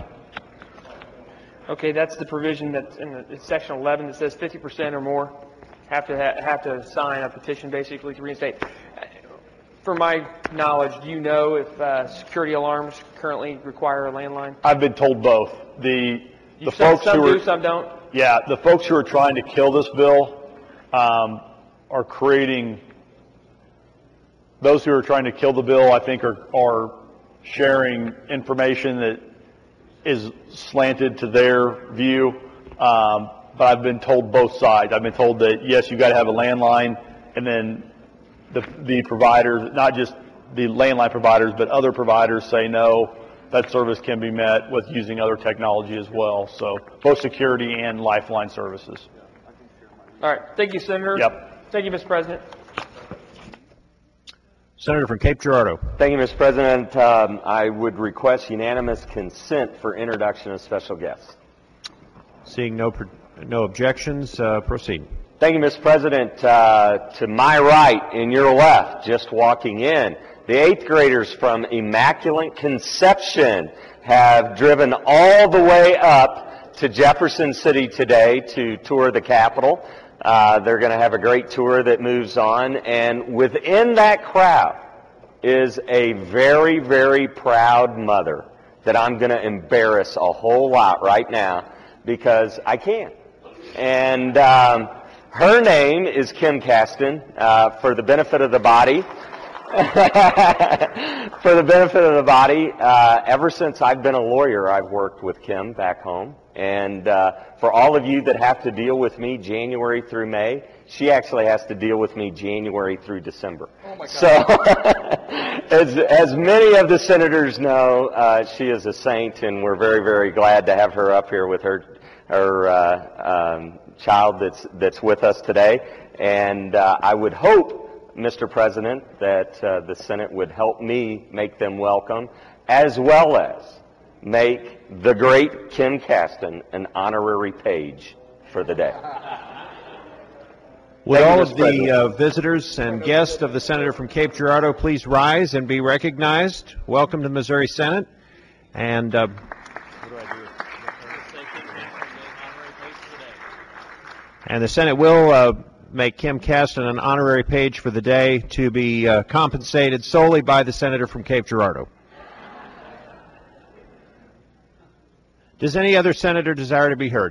Okay, that's the provision that's in the, it's section eleven that says fifty percent or more have to ha- have to sign a petition basically to reinstate. From my knowledge, do you know if uh, security alarms currently require a landline? I've been told both. The You the some, folks some who do, are some don't. yeah, the folks who are trying to kill this bill um, are creating. Those who are trying to kill the bill, I think, are are sharing information that is slanted to their view. Um, but I've been told both sides. I've been told that yes, you've got to have a landline, and then the the providers, not just the landline providers, but other providers say no, that service can be met with using other technology as well. So both security and lifeline services. All right. Thank you, Senator. Yep. Thank you, Mister President. Senator from Cape Girardeau. Thank you, Mister President. Um, I would request unanimous consent for introduction of special guests. Seeing no no objections, uh, proceed. Thank you, Mister President. Uh, to my right and your left, just walking in, the eighth graders from Immaculate Conception have driven all the way up to Jefferson City today to tour the Capitol. Uh, they're going to have a great tour that moves on, and within that crowd is a very, very proud mother that I'm going to embarrass a whole lot right now because I can't. And um, her name is Kim Caston. Uh, for the benefit of the body, for the benefit of the body, uh, ever since I've been a lawyer, I've worked with Kim back home. And uh, for all of you that have to deal with me January through May, she actually has to deal with me January through December. Oh my God. So, as, as many of the senators know, uh, she is a saint, and we're very, very glad to have her up here with her her uh, um, child that's that's with us today. And uh, I would hope, Mister President, that uh, the Senate would help me make them welcome, as well as make the great Kim Caston an honorary page for the day. Would Thank you, all Mister of the President. uh, visitors and guests of the Senator from Cape Girardeau please rise and be recognized? Welcome to Missouri Senate. And uh, and the Senate will uh, make Kim Caston an honorary page for the day to be uh, compensated solely by the Senator from Cape Girardeau. Does any other senator desire to be heard?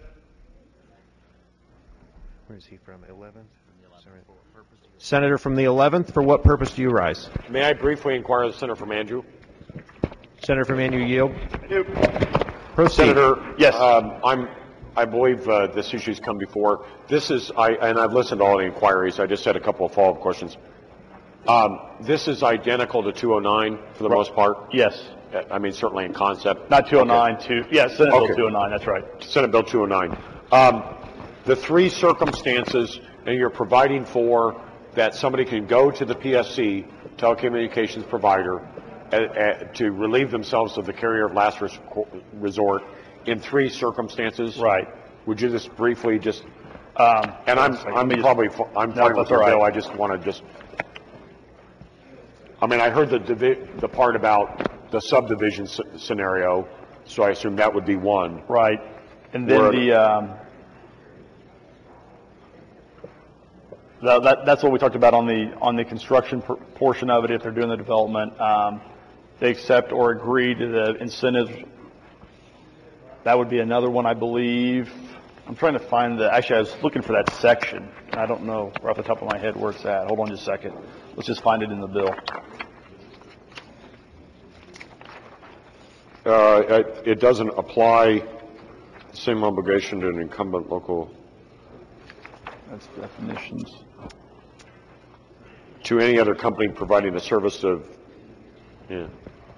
Where is he from? eleventh? Senator from the eleventh, for what purpose do you rise? May I briefly inquire the Senator from Andrew? Senator from Andrew, yield. Proceed. Senator, yes. Um, I'm, I believe uh, this issue's come before. This is, I, and I've listened to all the inquiries. I just had a couple of follow-up questions. Um, this is identical to two oh nine for the most part? Yes. I mean, certainly in concept. Not two oh nine, Okay. two, yes, Senate Okay. Bill two oh nine, that's right. Senate Bill two oh nine. Um, the three circumstances, and you're providing for that somebody can go to the P S C, telecommunications provider, uh, uh, to relieve themselves of the carrier of last res- resort in three circumstances. Right. Would you just briefly just? Um, and I'm let I'm me just- probably f- I'm No, fine with that's the all right. bill. I just want to just. I mean, I heard the divi- the part about the subdivision s- scenario, so I assume that would be one. Right. And then Where- the, um, that, that, that's what we talked about on the, on the construction por- portion of it, if they're doing the development. Um, they accept or agree to the incentives. That would be another one, I believe. I'm trying to find the, actually, I was looking for that section. I don't know right off the top of my head where it's at. Hold on just a second. Let's just find it in the bill. Uh, it, it doesn't apply the same obligation to an incumbent local That's definitions. to any other company providing a service of, yeah.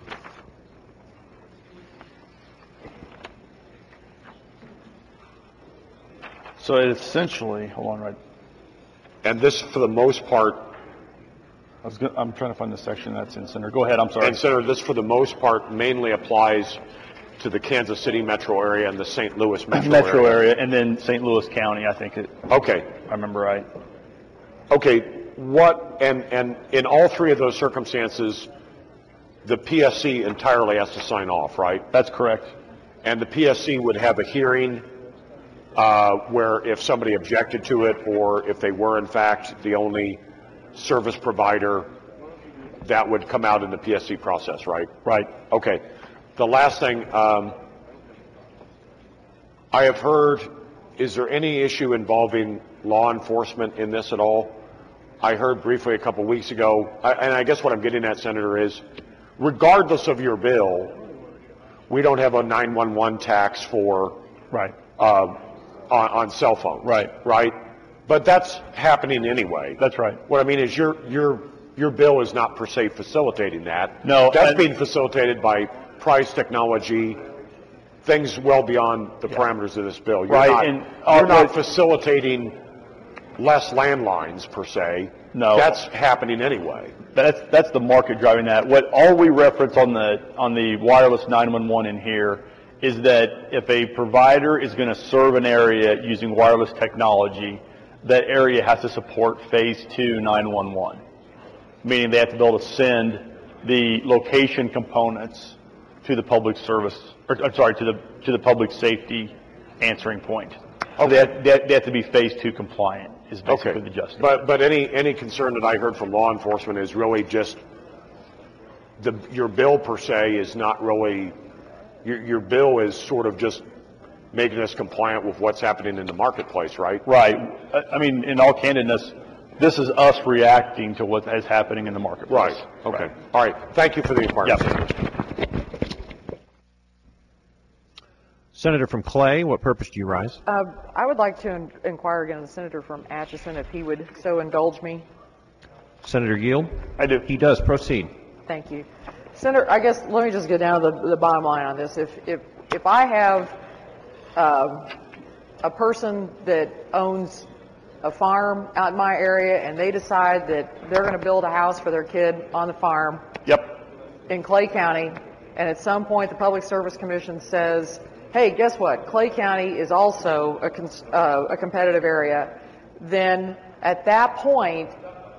So it essentially, hold on, right. And this, for the most part, I was go- I'm trying to find the section that's in center. Go ahead, I'm sorry. and Senator, this for the most part mainly applies to the Kansas City metro area and the Saint Louis metro, Metro area, and then Saint Louis County, I think it, Okay. I remember right. Okay, what, and, and in all three of those circumstances, the P S C entirely has to sign off, right? That's correct. And the P S C would have a hearing uh, where if somebody objected to it, or if they were in fact the only service provider, that would come out in the P S C process, right? Right. Okay. The last thing, um, I have heard, is there any issue involving law enforcement in this at all? I heard briefly a couple weeks ago, I- and I guess what I'm getting at, Senator, is regardless of your bill, we don't have a nine one one tax for Right. uh, on, on cell phones. Right. Right. But that's happening anyway. That's right. What I mean is your your your bill is not per se facilitating that. No, That's and- being facilitated by price technology, things well beyond the parameters of this bill. You're Right, Not, and you're our- not facilitating less landlines per se. No. That's happening anyway. That's that's the market driving that. What all we reference on the on the wireless nine one one in here is that if a provider is going to serve an area using wireless technology, that area has to support phase two nine one one, meaning they have to be able to send the location components to the public service, or I'm sorry, to the to the public safety answering point. So they, have, they, have, they have to be phase two compliant. Is basically Okay. the justice. But but any any concern that I heard from law enforcement is really just the your bill per se is not really your your bill is sort of just making us compliant with what's happening in the marketplace, right? Right. I- I mean, in all candidness, this is us reacting to what is happening in the marketplace. Right. Okay. All right. Thank you for the inquiry. Senator from Clay, what purpose do you rise? Uh, I would like to in- inquire again of the senator from Atchison, if he would so indulge me. Senator Yield? I do. He does. Proceed. Thank you. Senator, I guess let me just get down to the, the bottom line on this. If, if, if I have uh, a person that owns a farm out in my area and they decide that they're going to build a house for their kid on the farm Yep. in Clay County, and at some point the Public Service Commission says, hey, guess what? Clay County is also a, cons- uh, a competitive area. Then at that point,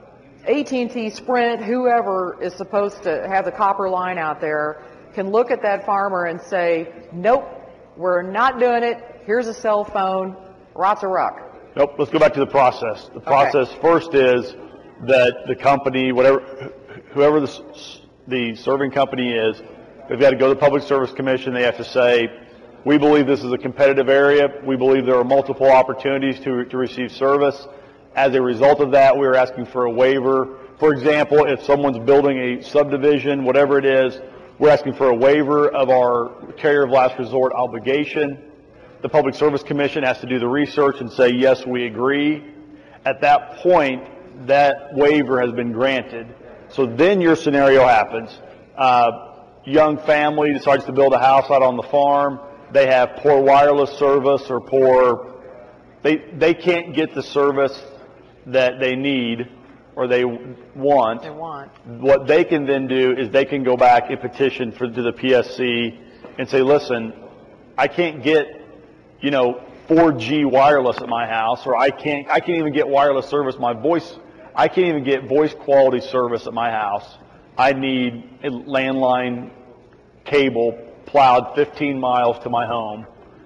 A T and T, Sprint, whoever is supposed to have the copper line out there can look at that farmer and say, nope, we're not doing it. Here's a cell phone. Rot's a ruck. Nope. Let's go back to the process. The process first is that the company, whatever, whoever the, s- the serving company is, they've got to go to the Public Service Commission. They have to say, we believe this is a competitive area. We believe there are multiple opportunities to, to receive service. As a result of that, we are asking for a waiver. For example, if someone's building a subdivision, whatever it is, we're asking for a waiver of our carrier of last resort obligation. The Public Service Commission has to do the research and say, yes, we agree. At that point, that waiver has been granted. So then your scenario happens. Uh, young family decides to build a house out on the farm. They have poor wireless service or poor, they, they can't get the service that they need or they want. They want. What they can then do is they can go back and petition for, to the P S C and say, listen, I can't get, you know, four G wireless at my house, or I can't, I can't even get wireless service. My voice, I can't even get voice quality service at my house. I need a landline cable plowed fifteen miles to my home.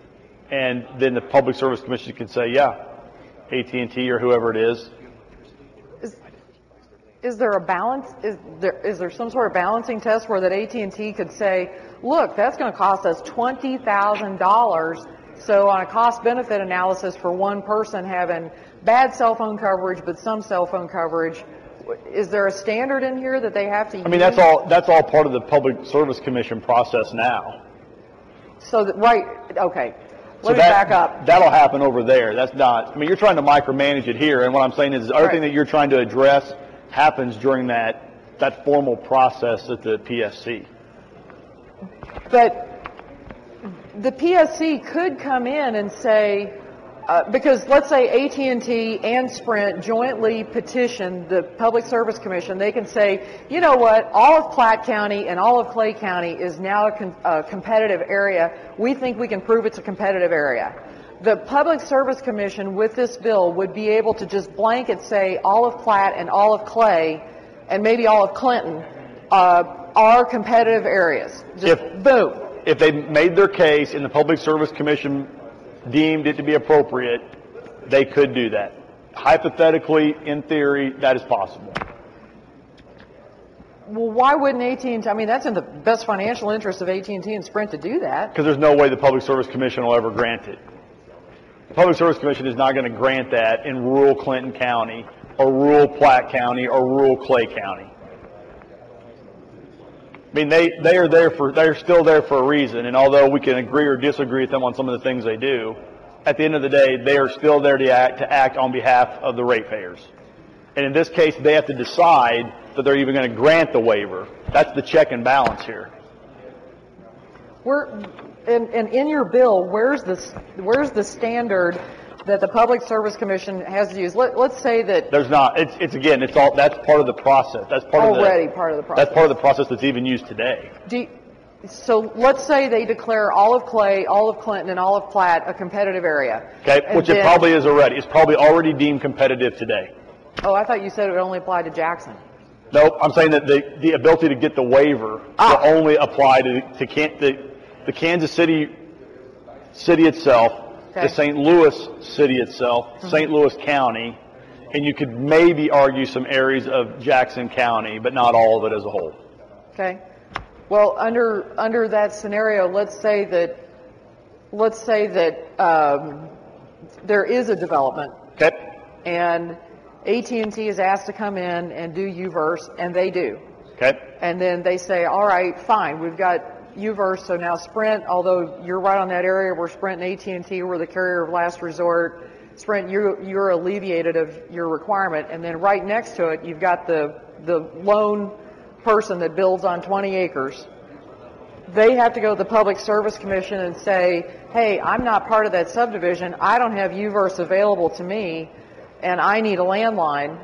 And then the Public Service Commission can say, yeah, A T and T or whoever it is. Is, is there a balance? Is there, is there some sort of balancing test where that A T and T could say, look, that's going to cost us twenty thousand dollars. So on a cost-benefit analysis for one person having bad cell phone coverage but some cell phone coverage, is there a standard in here that they have to use? I mean, that's all, that's all part of the Public Service Commission process now. So that, right, okay. Let So me that, back up. That'll happen over there. That's not, I mean, you're trying to micromanage it here, and what I'm saying is everything Right. that you're trying to address happens during that, that formal process at the P S C. But the P S C could come in and say, uh, because let's say A T and T and Sprint jointly petition the Public Service Commission, they can say, you know what, all of Platte County and all of Clay County is now a, com- a competitive area. We think we can prove it's a competitive area. The Public Service Commission with this bill would be able to just blanket say all of Platte and all of Clay and maybe all of Clinton uh, are competitive areas. Just If- boom. If they made their case and the Public Service Commission deemed it to be appropriate, they could do that. Hypothetically, in theory, that is possible. Well, why wouldn't A T and T? I mean, that's in the best financial interest of A T and T and Sprint to do that. Because there's no way the Public Service Commission will ever grant it. The Public Service Commission is not going to grant that in rural Clinton County or rural Platte County or rural Clay County. I mean, they, they are there for, they're still there for a reason, and although we can agree or disagree with them on some of the things they do, at the end of the day, they are still there to act, to act on behalf of the ratepayers. And in this case, they have to decide that they're even going to grant the waiver. That's the check and balance here. Where, and, and in your bill, where's the, where's the standard that the Public Service Commission has to use. Let, let's say that There's not. It's, it's again, it's all, that's part of the process. That's part already of the, part of the process. That's part of the process that's even used today. Do you- so let's say they declare all of Clay, all of Clinton, and all of Platte a competitive area. Okay, And which it then- probably is already. It's probably already deemed competitive today. Oh, I thought you said it would only apply to Jackson. Nope, I'm saying that the, the ability to get the waiver Ah. will only apply to, to can, the, the Kansas City city itself, Okay. the Saint Louis city itself, Mm-hmm. Saint Louis County, and you could maybe argue some areas of Jackson County, but not all of it as a whole. Okay. Well, under under that scenario, let's say that let's say that um, there is a development, Okay. and A T and T is asked to come in and do U-verse, and they do. Okay. And then they say, all right, fine, we've got U-verse, so now Sprint, although you're right on that area where Sprint and A T and T were the carrier of last resort, Sprint, you're, you're alleviated of your requirement. And then right next to it, you've got the, the lone person that builds on twenty acres. They have to go to the Public Service Commission and say, hey, I'm not part of that subdivision. I don't have U-verse available to me, and I need a landline.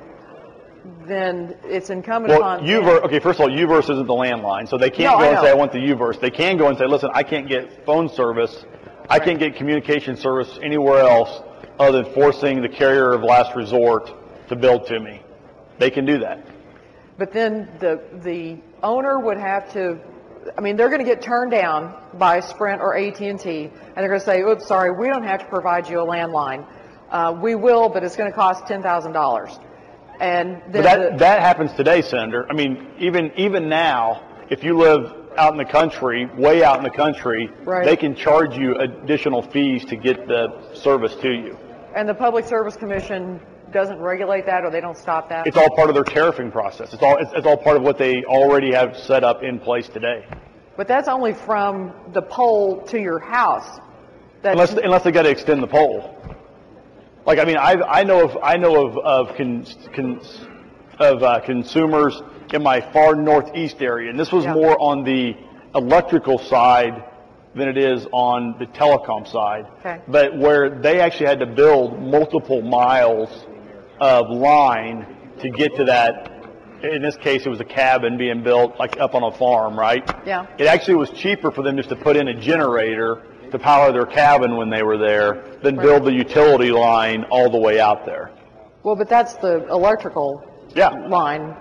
Then it's incumbent Well, upon U-verse, okay, first of all, U-verse isn't the landline, so they can't No, go I and know. say, I want the U-verse. They can go and say, listen, I can't get phone service, I can't get communication service anywhere else other than forcing the carrier of last resort to build to me. They can do that. But then the the owner would have to, I mean, they're going to get turned down by Sprint or A T and T, and they're going to say, oops, sorry, we don't have to provide you a landline. Uh, we will, but it's going to cost ten thousand dollars. And then But that, the, that happens today, Senator. I mean, even, even now, if you live out in the country, way out in the country, Right. they can charge you additional fees to get the service to you. and the Public Service Commission doesn't regulate that, or they don't stop that? It's all part of their tariffing process. It's all, it's, it's all part of what they already have set up in place today. But that's only from the pole to your house. That's, Unless, unless they got to extend the pole. Like, I mean, I, I know of, I know of, of, con, con, of uh, consumers in my far northeast area, and this was Yeah. more on the electrical side than it is on the telecom side. Okay. But where they actually had to build multiple miles of line to get to that. In this case, it was a cabin being built like up on a farm, right? Yeah. It actually was cheaper for them just to put in a generator to power their cabin when they were there than Right. build the utility line all the way out there. Well, but that's the electrical Yeah. line.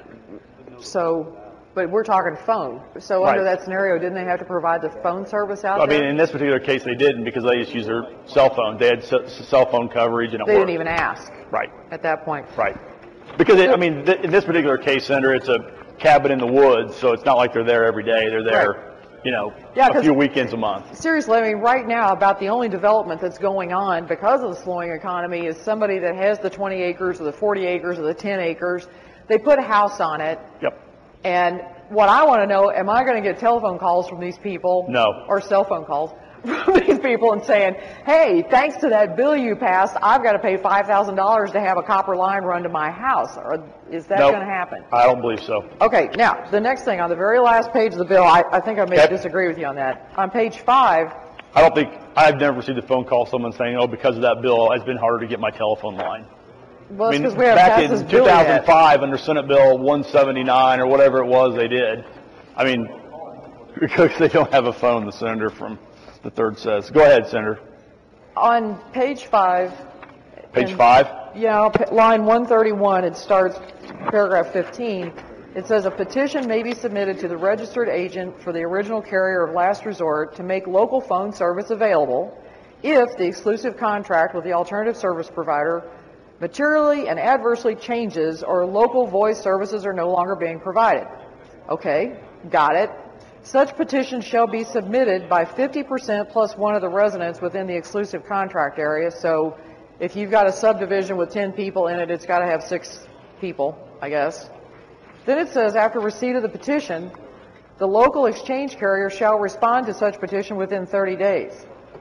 So, but we're talking phone. So under Right. that scenario, didn't they have to provide the phone service out I there? mean, in this particular case, they didn't because they just used their cell phone. They had s- cell phone coverage and it they worked. didn't even ask Right. at that point. Right. Because, it, I mean, th- in this particular case, Senator, it's a cabin in the woods, so it's not like they're there every day. They're there, Right. you know, Yeah, a 'cause- few weekends a month. Seriously, I mean, right now, about the only development that's going on because of the slowing economy is somebody that has the twenty acres or the forty acres or the ten acres. They put a house on it. Yep. And what I want to know, am I going to get telephone calls from these people? No. Or cell phone calls from these people and saying, hey, thanks to that bill you passed, I've got to pay five thousand dollars to have a copper line run to my house. Or is that Nope. going to happen? I don't believe so. Okay, now, the next thing, on the very last page of the bill, I, I think I may Okay. disagree with you on that. On page five, I don't think, I've never received a phone call, someone saying, oh, because of that bill, it's been harder to get my telephone line. well, I it's mean, because we haven't back passed in this two bill yet. thousand five, under Senate Bill one seventy-nine or whatever it was they did, I mean, because they don't have a phone, the senator from the third says. Go ahead, Senator. On page five. Page and- five? Yeah, p- line one thirty-one, it starts paragraph fifteen. It says a petition may be submitted to the registered agent for the original carrier of last resort to make local phone service available if the exclusive contract with the alternative service provider materially and adversely changes or local voice services are no longer being provided. Okay, got it. Such petition shall be submitted by fifty percent plus one of the residents within the exclusive contract area. So if you've got a subdivision with ten people in it, it's got to have six people, I guess. Then it says, after receipt of the petition, the local exchange carrier shall respond to such petition within thirty days.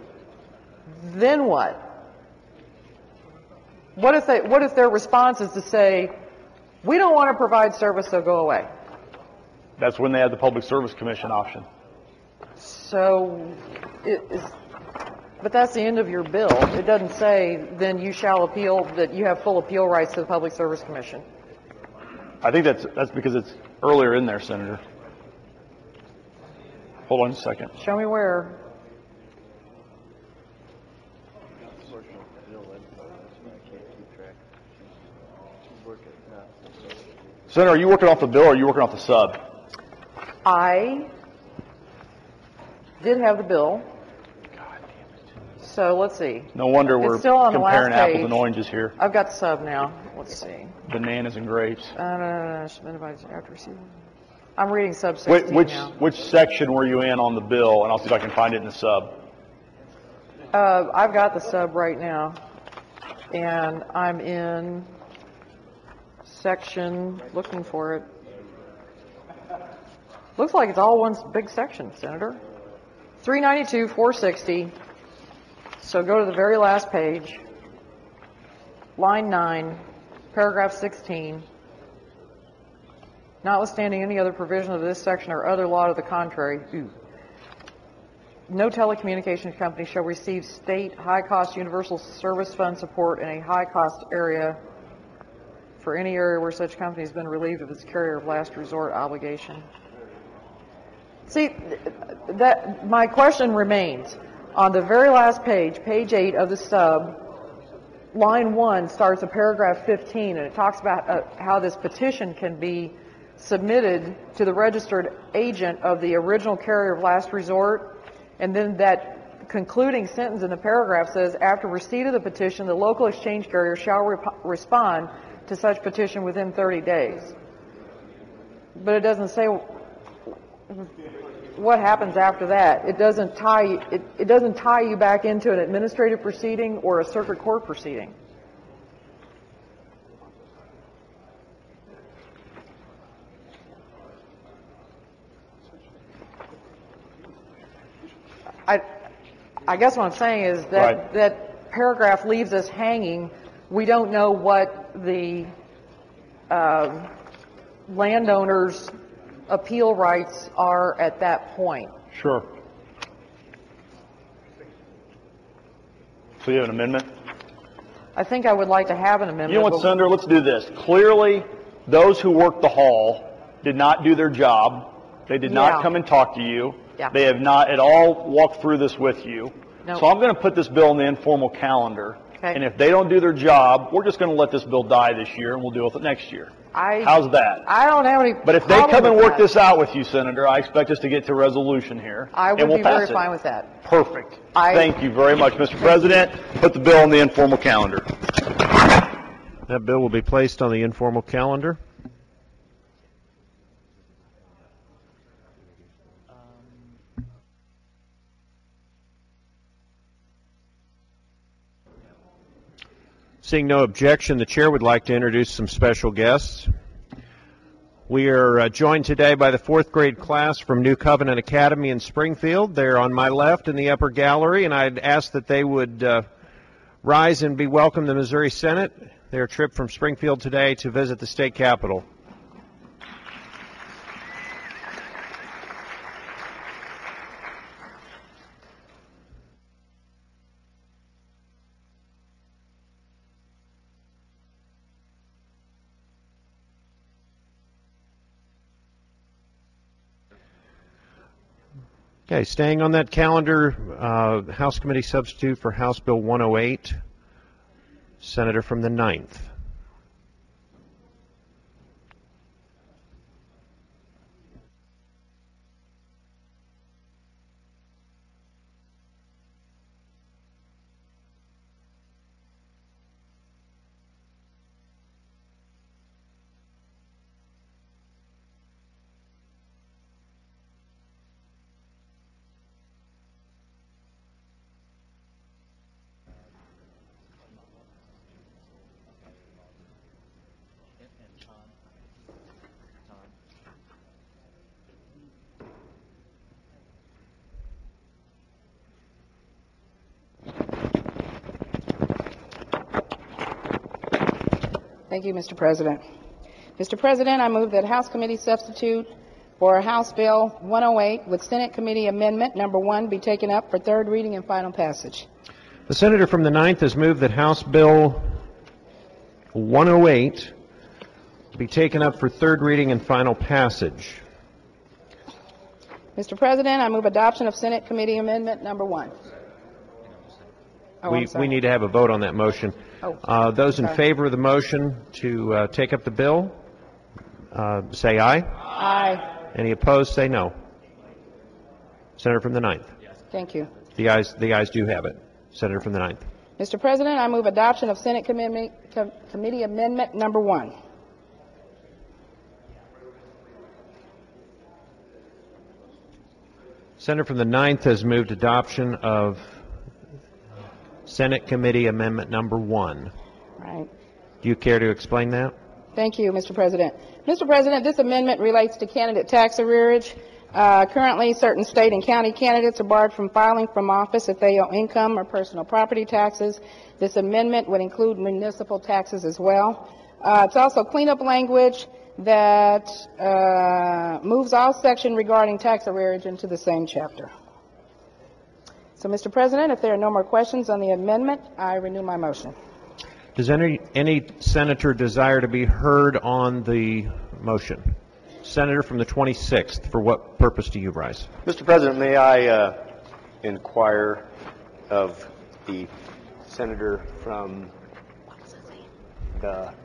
Then what? What if they, what if their response is to say, we don't want to provide service, so go away? That's when they had the Public Service Commission option. So, it is, But that's the end of your bill. It doesn't say, then you shall appeal, that you have full appeal rights to the Public Service Commission. I think that's that's because it's earlier in there, Senator. Hold on a second. Show me where. Senator, are you working off the bill or are you working off the sub? I did have the bill. So let's see. No wonder we're It's still on the comparing last apples page. and oranges here. I've got the sub now. Let's see. Bananas and grapes. Uh, after receiving. I'm reading sub Which, sixteen which, now. which section were you in on the bill? And I'll see if I can find it in the sub. Uh, I've got the sub right now, and I'm in section, looking for it. Looks like it's all one big section, Senator. three ninety-two, four sixty. So go to the very last page, line nine, paragraph sixteen. Notwithstanding any other provision of this section or other law to the contrary, ooh, no telecommunications company shall receive state high-cost universal service fund support in a high-cost area for any area where such company has been relieved of its carrier of last resort obligation. See, that my question remains. On the very last page, page eight of the sub, line one starts at paragraph fifteen, and it talks about uh, how this petition can be submitted to the registered agent of the original carrier of last resort, and then that concluding sentence in the paragraph says, after receipt of the petition, the local exchange carrier shall rep- respond to such petition within thirty days. But it doesn't say what happens after that. It doesn't tie you, it, it doesn't tie you back into an administrative proceeding or a circuit court proceeding. I, I guess what I'm saying is that Right. that paragraph leaves us hanging. We don't know what the uh, landowners' appeal rights are at that point. Sure. So you have an amendment? I think I would like to have an amendment. You know what, but- Senator? Let's do this. Clearly, those who worked the hall did not do their job. They did not Yeah. come and talk to you. Yeah. They have not at all walked through this with you. No. So I'm going to put this bill in the informal calendar. Okay. And if they don't do their job, we're just going to let this bill die this year, and we'll deal with it next year. I, How's that? I don't have any But if they problem come and with work that. this out with you, Senator, I expect us to get to resolution here. I would and we'll be pass very it. fine with that. Perfect. I- Thank you very much, Mister President. Put the bill on the informal calendar. That bill will be placed on the informal calendar. Seeing no objection, the chair would like to introduce some special guests. We are uh, joined today by the fourth grade class from New Covenant Academy in Springfield. They're on my left in the upper gallery, and I'd ask that they would uh, rise and be welcomed to the Missouri Senate. Their trip from Springfield today to visit the state capitol. Okay, staying on that calendar, uh, House Committee Substitute for House Bill one oh eight, Senator from the ninth. Thank you, Mister President. Mister President, I move that House Committee Substitute for House Bill one oh eight with Senate Committee Amendment Number one be taken up for third reading and final passage. The senator from the ninth has moved that House Bill one oh eight be taken up for third reading and final passage. Mister President, I move adoption of Senate Committee Amendment Number One. Oh, we, I'm sorry. we need to have a vote on that motion. Oh, uh, those in sorry. favor of the motion to uh, take up the bill, uh, say aye. Aye. Any opposed, say no. Senator from the ninth. Thank you. The ayes, the ayes do have it. Senator from the ninth. Mister President, I move adoption of Senate Committee, Com- Committee Amendment Number One. Senator from the ninth has moved adoption of Senate Committee Amendment Number One. Right. Do you care to explain that? Thank you, Mister President. Mister President, this amendment relates to candidate tax arrearage. Uh, currently, certain state and county candidates are barred from filing from office if they owe income or personal property taxes. This amendment would include municipal taxes as well. Uh, it's also cleanup language that uh, moves all section regarding tax arrearage into the same chapter. So, Mister President, if there are no more questions on the amendment, I renew my motion. Does any, any senator desire to be heard on the motion? Senator from the twenty-sixth, for what purpose do you rise? Mister President, may I uh, inquire of the senator from the...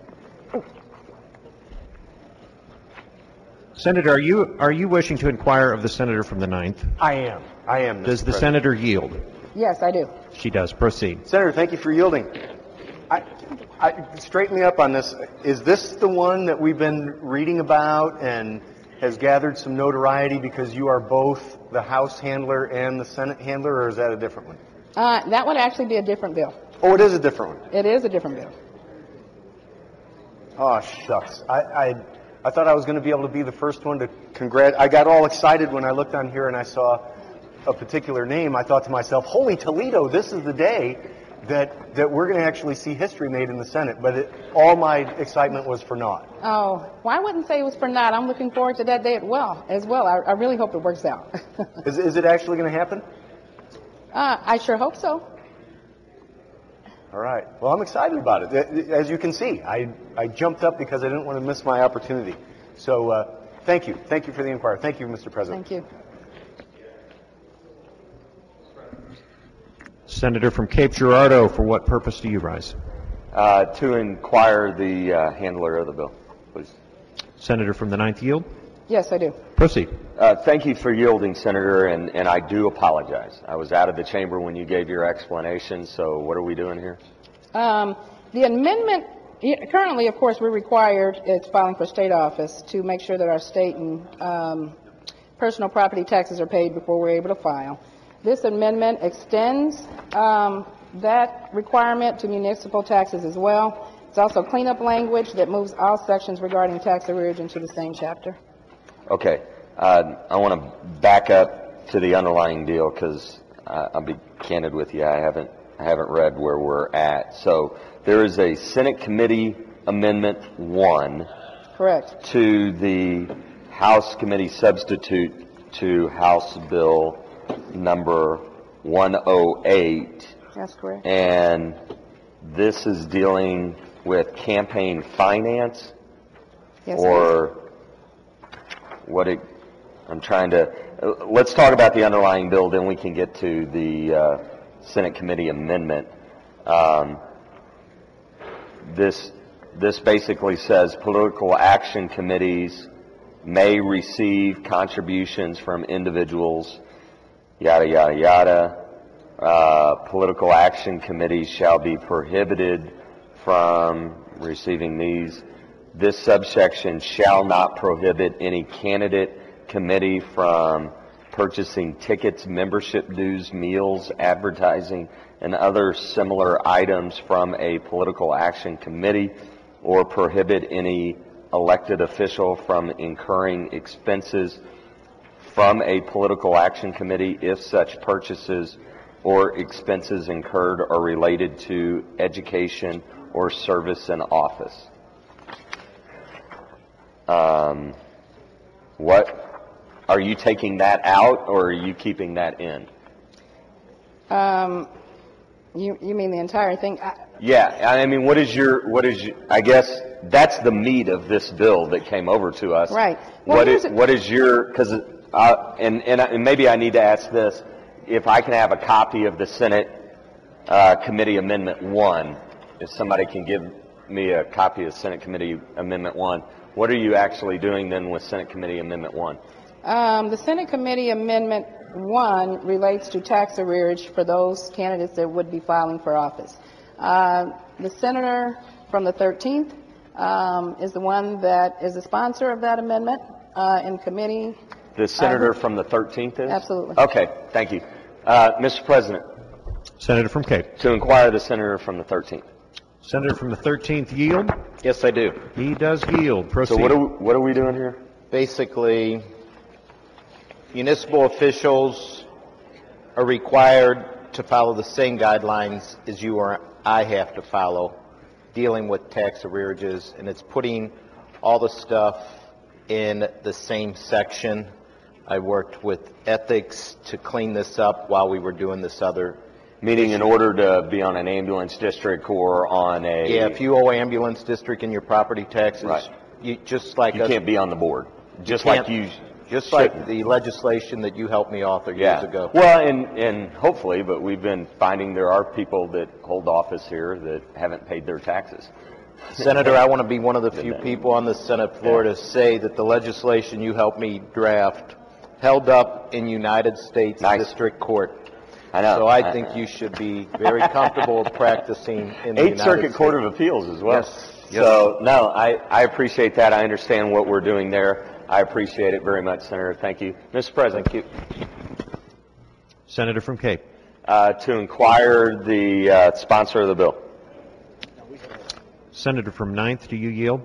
Senator, are you, are you wishing to inquire of the senator from the ninth? I am. I am, Mister Does the President. senator yield? Yes, I do. She does. Proceed. Senator, thank you for yielding. I, I, straighten me up on this. Is this the one that we've been reading about and has gathered some notoriety because you are both the House handler and the Senate handler, or is that a different one? Uh, that would actually be a different bill. Oh, it is a different one. It is a different bill. Oh, shucks. I, I, I thought I was going to be able to be the first one to congrat. I got all excited when I looked on here and I saw a particular name. I thought to myself, holy Toledo, this is the day that that we're going to actually see history made in the Senate. But it, all my excitement was for naught. Oh, well, I wouldn't say it was for naught. I'm looking forward to that day as well. As well, I, I really hope it works out. is, is it actually going to happen? Uh, I sure hope so. All right. Well, I'm excited about it. As you can see, I, I jumped up because I didn't want to miss my opportunity. So uh, thank you. Thank you for the inquiry. Thank you, Mister President. Thank you. Senator from Cape Girardeau, for what purpose do you rise? Uh, to inquire the uh, handler of the bill, please. Senator from the ninth yield? Yes, I do. Proceed. Uh, thank you for yielding, Senator, and, and I do apologize. I was out of the chamber when you gave your explanation, so what are we doing here? Um, the amendment, currently, of course, we're required, it's filing for state office, to make sure that our state and um, personal property taxes are paid before we're able to file. This amendment extends um, that requirement to municipal taxes as well. It's also cleanup language that moves all sections regarding tax arrearage into the same chapter. Okay. Uh, I want to back up to the underlying deal because uh, I'll be candid with you. I haven't I haven't read where we're at. So there is a Senate Committee Amendment One. Correct. To the House Committee substitute to House Bill number one oh eight. That's correct. And this is dealing with campaign finance, yes, or what it, I'm trying to, uh, let's talk about the underlying bill, then we can get to the uh, Senate Committee amendment. Um, this, this basically says political action committees may receive contributions from individuals, yada, yada, yada. Uh, political action committees shall be prohibited from receiving these. This subsection shall not prohibit any candidate committee from purchasing tickets, membership dues, meals, advertising, and other similar items from a political action committee, or prohibit any elected official from incurring expenses from a political action committee if such purchases or expenses incurred are related to education or service in office. Um, what, are you taking that out or are you keeping that in? Um, You, you mean the entire thing? I, Yeah, I mean, what is your, what is, your, I guess, that's the meat of this bill that came over to us. Right. Well, What here's is, a- what is your, because, uh, and, and, I- and maybe I need to ask this, if I can have a copy of the Senate uh, Committee Amendment one, if somebody can give me a copy of Senate Committee Amendment one, what are you actually doing then with Senate Committee Amendment one? Um, the Senate Committee Amendment one relates to tax arrearage for those candidates that would be filing for office. Uh, the senator from the thirteenth um, is the one that is the sponsor of that amendment uh, in committee. The senator Uh, from the thirteenth is? Absolutely. Okay, thank you. Uh, Mister President. Senator from Cape. To inquire the senator from the thirteenth. Senator from the thirteenth yield? Yes, I do. He does yield. Proceed. So what are we, what are we doing here? Basically, municipal officials are required to follow the same guidelines as you or I have to follow dealing with tax arrearages, and it's putting all the stuff in the same section. I worked with ethics to clean this up while we were doing this other. Meaning in order to be on an ambulance district or on a... Yeah, if you owe ambulance district in your property taxes, Right. you, just like You us- can't be on the board. Just can't- like you Just like shouldn't. the legislation that you helped me author years Yeah. ago. Well, and, and hopefully, but we've been finding there are people that hold office here that haven't paid their taxes. Senator, I want to be one of the few people on the Senate floor to say that the legislation you helped me draft held up in United States District Court. I know. So I think you should be very comfortable practicing in the Eighth United Circuit States. Court of Appeals as well. Yes. Yes. So, no, I, I appreciate that. I understand what we're doing there. I appreciate it very much, Senator. Thank you. Mister President. Thank you. Senator from Cape. Uh, to inquire the uh, sponsor of the bill. Senator from ninth, do you yield?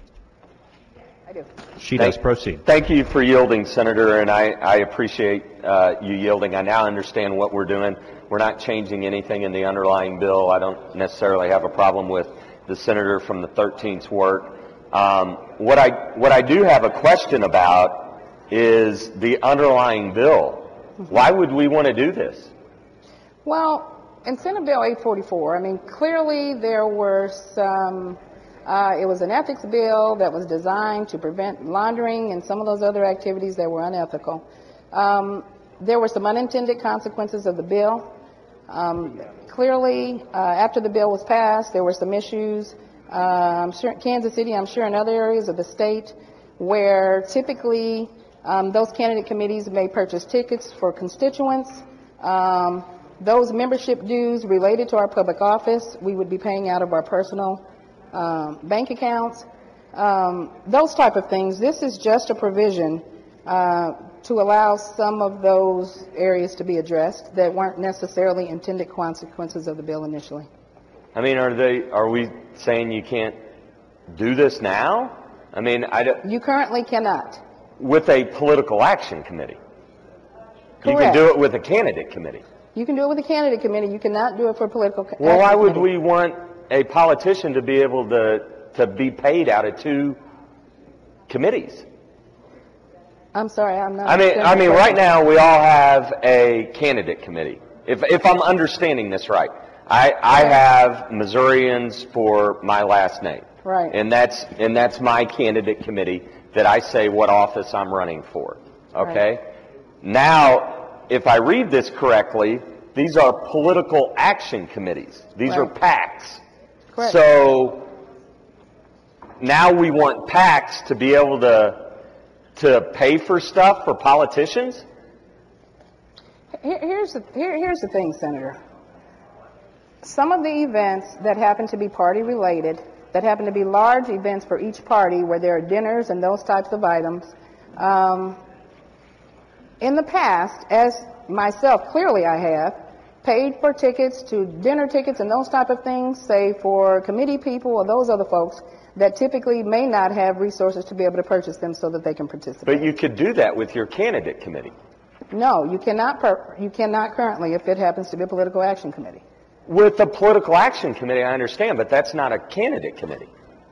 I do. She Thank- does. Proceed. Thank you for yielding, Senator, and I, I appreciate uh, you yielding. I now understand what we're doing. We're not changing anything in the underlying bill. I don't necessarily have a problem with the senator from the thirteenth's work. Um, what I what I do have a question about is the underlying bill. Why would we want to do this? Well, in Senate Bill eight forty-four, I mean, clearly there were some, uh, it was an ethics bill that was designed to prevent laundering and some of those other activities that were unethical. Um, there were some unintended consequences of the bill. Um, clearly, uh, after the bill was passed, there were some issues, uh, I'm sure in Kansas City, I'm sure in other areas of the state, where typically um, those candidate committees may purchase tickets for constituents. Um, those membership dues related to our public office, we would be paying out of our personal um, bank accounts. Um, those type of things. This is just a provision uh, to allow some of those areas to be addressed that weren't necessarily intended consequences of the bill initially. I mean, are they? Are we saying you can't do this now? I mean, I don't, You currently cannot. with a political action committee. You can Correct. do it with a candidate committee. You can do it with a candidate committee. You cannot do it for a political co- Well, action why would committee. we want a politician to be able to to be paid out of two committees? I'm sorry, I'm not. I mean, understanding I the mean, question. right now we all have a candidate committee. If if I'm understanding this right, I I have Missourians for my last name. Right. And that's and that's my candidate committee that I say what office I'm running for. Okay? Now, if I read this correctly, these are political action committees. These are Right. PACs. Correct. So now we want PACs to be able to to pay for stuff for politicians? Here- Here's the, here, here's the thing, Senator. Some of the events that happen to be party related, that happen to be large events for each party where there are dinners and those types of items, um, in the past, as myself, clearly I have, paid for tickets to dinner tickets and those type of things, say for committee people or those other folks that typically may not have resources to be able to purchase them so that they can participate. But you could do that with your candidate committee. No, you cannot, per- you cannot currently if it happens to be a political action committee. With the political action committee, I understand, but that's not a candidate committee.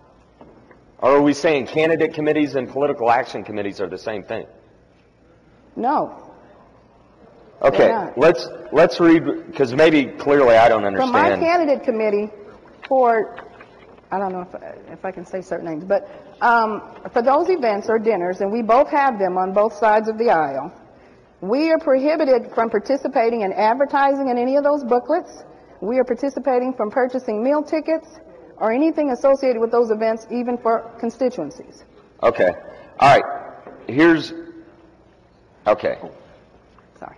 Or are we saying candidate committees and political action committees are the same thing? No. Okay, They're not. let's, let's read, because maybe clearly I don't From my understand. candidate committee for, I don't know if, I- if I can say certain names, but um, for those events or dinners, and we both have them on both sides of the aisle, we are prohibited from participating in advertising in any of those booklets. We are participating from purchasing meal tickets or anything associated with those events, even for constituencies. Okay, all right, here's, okay. Sorry.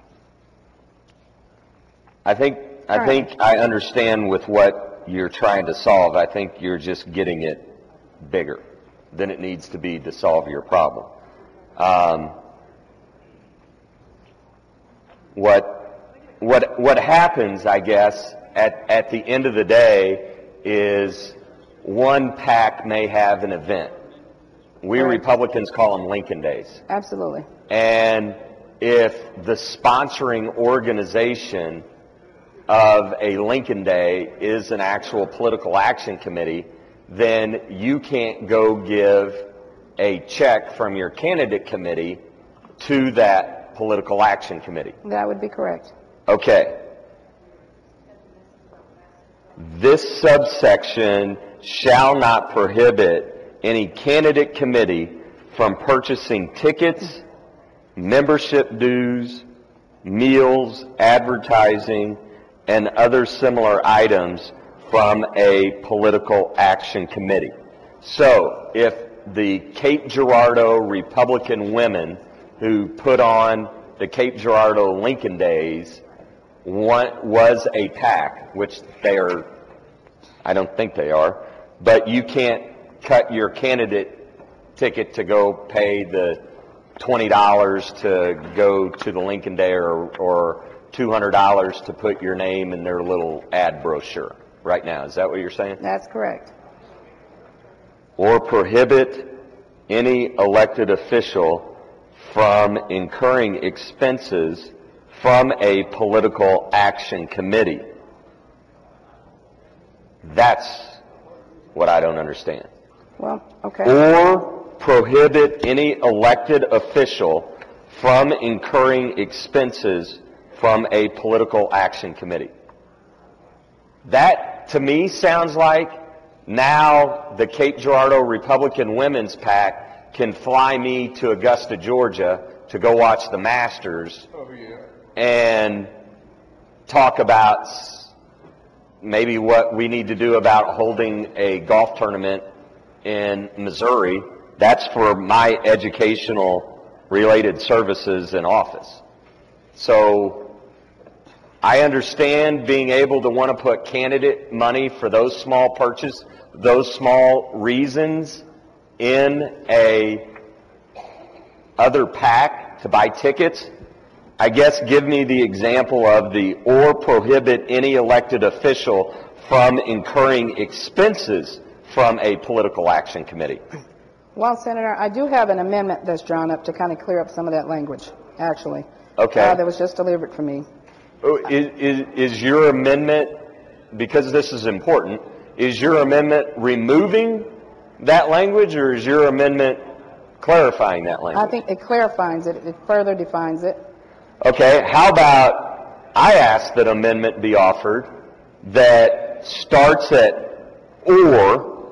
I think, I All think I understand with what you're trying to solve. I think you're just getting it bigger than it needs to be to solve your problem. Um, what, what, what happens, I guess, at, at the end of the day is one PAC may have an event. We Right. Republicans call them Lincoln Days. Absolutely. And if the sponsoring organization of a Lincoln Day is an actual political action committee, then you can't go give a check from your candidate committee to that political action committee. That would be correct. Okay. This subsection shall not prohibit any candidate committee from purchasing tickets, membership dues, meals, advertising, and other similar items from a political action committee. So, if the Cape Girardeau Republican women who put on the Cape Girardeau Lincoln Days want, was a PAC, which they are, I don't think they are, but you can't cut your candidate ticket to go pay the twenty dollars to go to the Lincoln Day or, or two hundred dollars to put your name in their little ad brochure right now. Is that what you're saying? That's correct. Or prohibit any elected official from incurring expenses from a political action committee. That's what I don't understand. Well, okay. Or prohibit any elected official from incurring expenses from a political action committee. That, to me, sounds like now the Cape Girardeau Republican Women's PAC can fly me to Augusta, Georgia to go watch the Masters and talk about maybe what we need to do about holding a golf tournament in Missouri. That's for my educational related services in office. So I understand being able to want to put candidate money for those small purchases, those small reasons in a other PAC to buy tickets. I guess give me the example of the or prohibit any elected official from incurring expenses from a political action committee. Well, Senator, I do have an amendment that's drawn up to kind of clear up some of that language, actually. Okay. Uh, that was just delivered for me. Oh, Is, is, is your amendment, because this is important, is your amendment removing that language or is your amendment clarifying that language? I think it clarifies it. It further defines it. Okay, how about I ask that amendment be offered that starts at or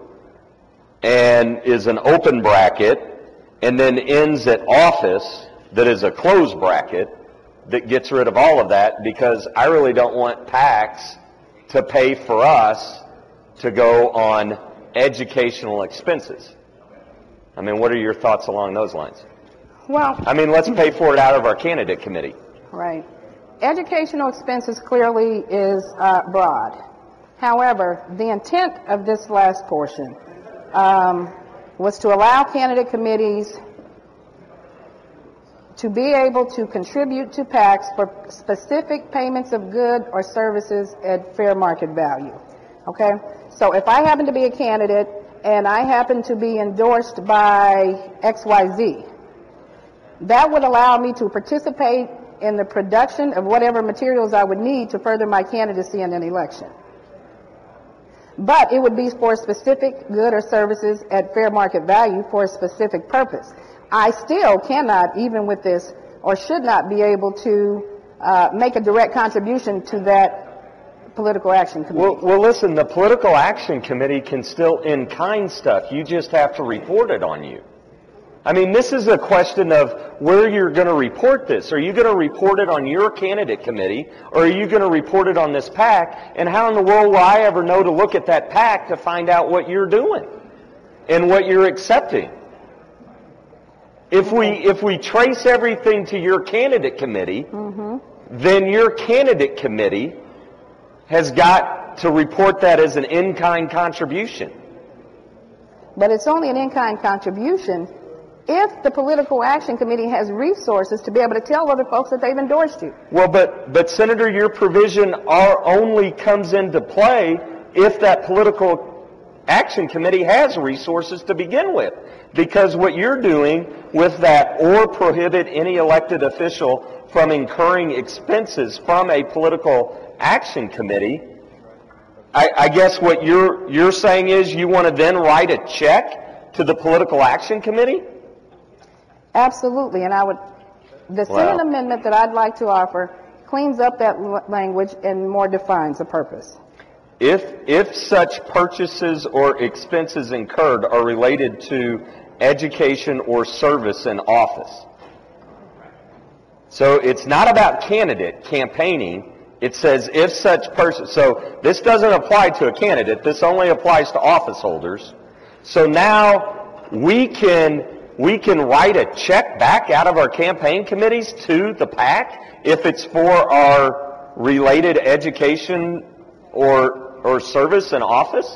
and is an open bracket and then ends at office that is a closed bracket that gets rid of all of that, because I really don't want PACs to pay for us to go on educational expenses. I mean, what are your thoughts along those lines? Well, I mean, let's pay for it out of our candidate committee. right. Educational expenses clearly is uh, broad. However, the intent of this last portion um, was to allow candidate committees to be able to contribute to PACs for specific payments of good or services at fair market value. Okay? So if I happen to be a candidate and I happen to be endorsed by X Y Z, that would allow me to participate in the production of whatever materials I would need to further my candidacy in an election. But it would be for specific good or services at fair market value for a specific purpose. I still cannot, even with this, or should not be able to uh, make a direct contribution to that political action committee. Well, well, listen, the political action committee can still in-kind stuff. You just have to report it on you. I mean, this is a question of where you're going to report this. Are you going to report it on your candidate committee, or are you going to report it on this PAC? And how in the world will I ever know to look at that PAC to find out what you're doing and what you're accepting? If we, if we trace everything to your candidate committee, Mm-hmm. then your candidate committee has got to report that as an in-kind contribution. But it's only an in-kind contribution if the political action committee has resources to be able to tell other folks that they've endorsed you. Well, but, but Senator, your provision are only comes into play if that political action committee has resources to begin with. Because what you're doing with that, or prohibit any elected official from incurring expenses from a political action committee, I, I guess what you're, you're saying is you want to then write a check to the political action committee? Absolutely, and I would, the Wow. Senate amendment that I'd like to offer cleans up that l- language and more defines the purpose. If, if such purchases or expenses incurred are related to education or service in office. So it's not about candidate campaigning. It says if such person, so this doesn't apply to a candidate, this only applies to office holders. So now we can, we can write a check back out of our campaign committees to the PAC if it's for our related education or, or service in office?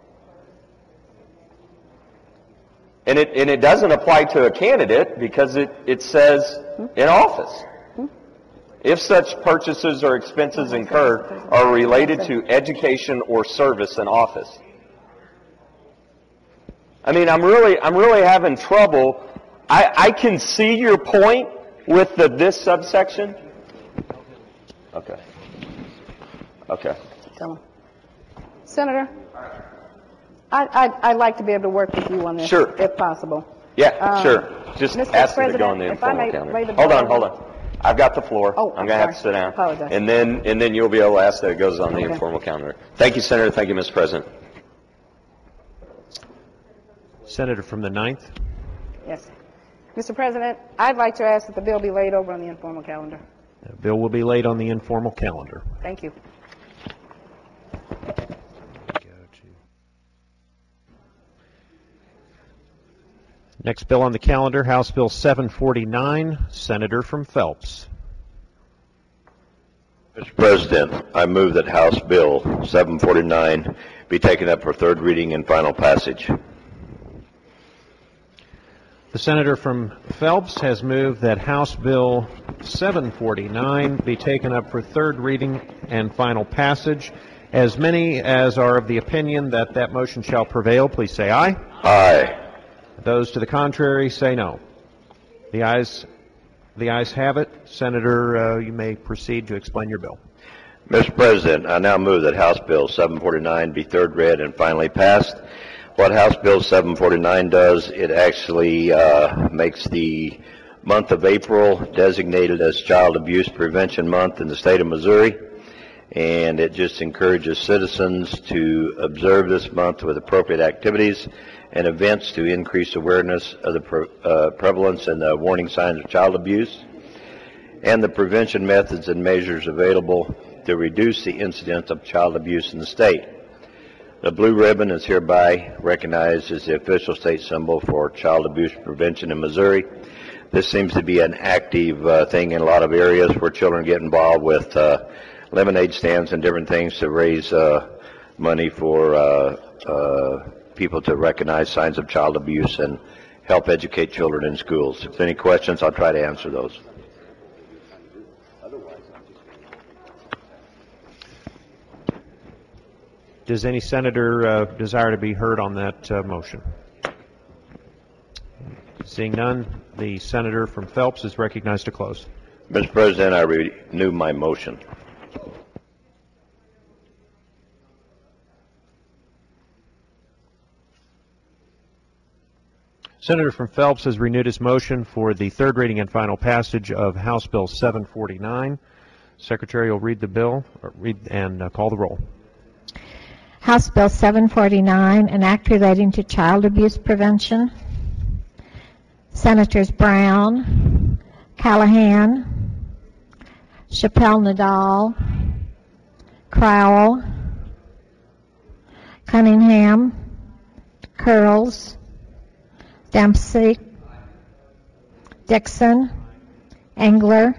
And it, and it doesn't apply to a candidate because it, it says in office. If such purchases or expenses incurred are related to education or service in office. I mean, I'm really, I'm really having trouble. I, I can see your point with the this subsection. Okay. Okay. Tell him. Senator, I, I, I'd like to be able to work with you on this, Sure. if possible. Yeah, Um, sure. Just Mister ask me to go President, on the if I informal may calendar. lay the Hold bill on, over- hold on. I've got the floor. Oh, I'm I'm going to have to sorry. sit down. Apologize. And then, and then you'll be able to ask that it goes on the Okay. informal calendar. Thank you, Senator. Thank you, Mister President. Senator from the ninth. Yes. Mister President, I'd like to ask that the bill be laid over on the informal calendar. The bill will be laid on the informal calendar. Thank you. Next bill on the calendar, House Bill seven forty-nine, Senator from Phelps. Mister President, I move that House Bill seven forty-nine be taken up for third reading and final passage. The senator from Phelps has moved that House Bill seven forty-nine be taken up for third reading and final passage. As many as are of the opinion that that motion shall prevail, please say aye. Aye. Those to the contrary, say no. The ayes, the ayes have it. Senator, uh, you may proceed to explain your bill. Mister President, I now move that House Bill seven forty-nine be third read and finally passed. What House Bill seven forty-nine does, it actually uh, makes the month of April designated as Child Abuse Prevention Month in the state of Missouri, and it just encourages citizens to observe this month with appropriate activities and events to increase awareness of the pre- uh, prevalence and the warning signs of child abuse and the prevention methods and measures available to reduce the incidence of child abuse in the state. The blue ribbon is hereby recognized as the official state symbol for child abuse prevention in Missouri. This seems to be an active uh, thing in a lot of areas where children get involved with uh, lemonade stands and different things to raise uh, money for uh, uh, people to recognize signs of child abuse and help educate children in schools. If there are any questions, I'll try to answer those. Does any senator uh, desire to be heard on that uh, motion? Seeing none, the senator from Phelps is recognized to close. Mister President, I renew my motion. Senator from Phelps has renewed his motion for the third reading and final passage of House Bill seven forty-nine. Secretary will read the bill or read and uh, call the roll. House Bill seven forty-nine, an act relating to child abuse prevention. Senators Brown, Callahan, Chappelle Nadal, Crowell, Cunningham, Curls, Dempsey, Dixon, Engler,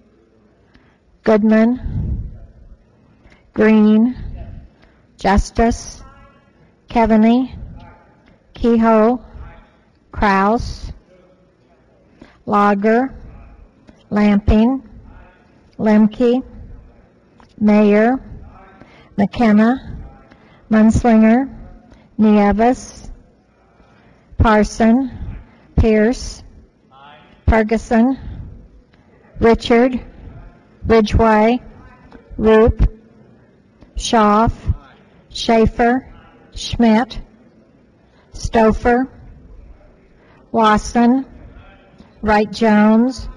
Goodman, Green, Justice, Keaveney, Kehoe, Kraus, Lager, Lamping, Lemke, Mayer, McKenna, Munslinger, Nieves, Parson, Pierce, Ferguson, Richard, Ridgway, Roop, Schaaf, Schaefer, Schmidt, Stouffer, Wasson, Wright Jones,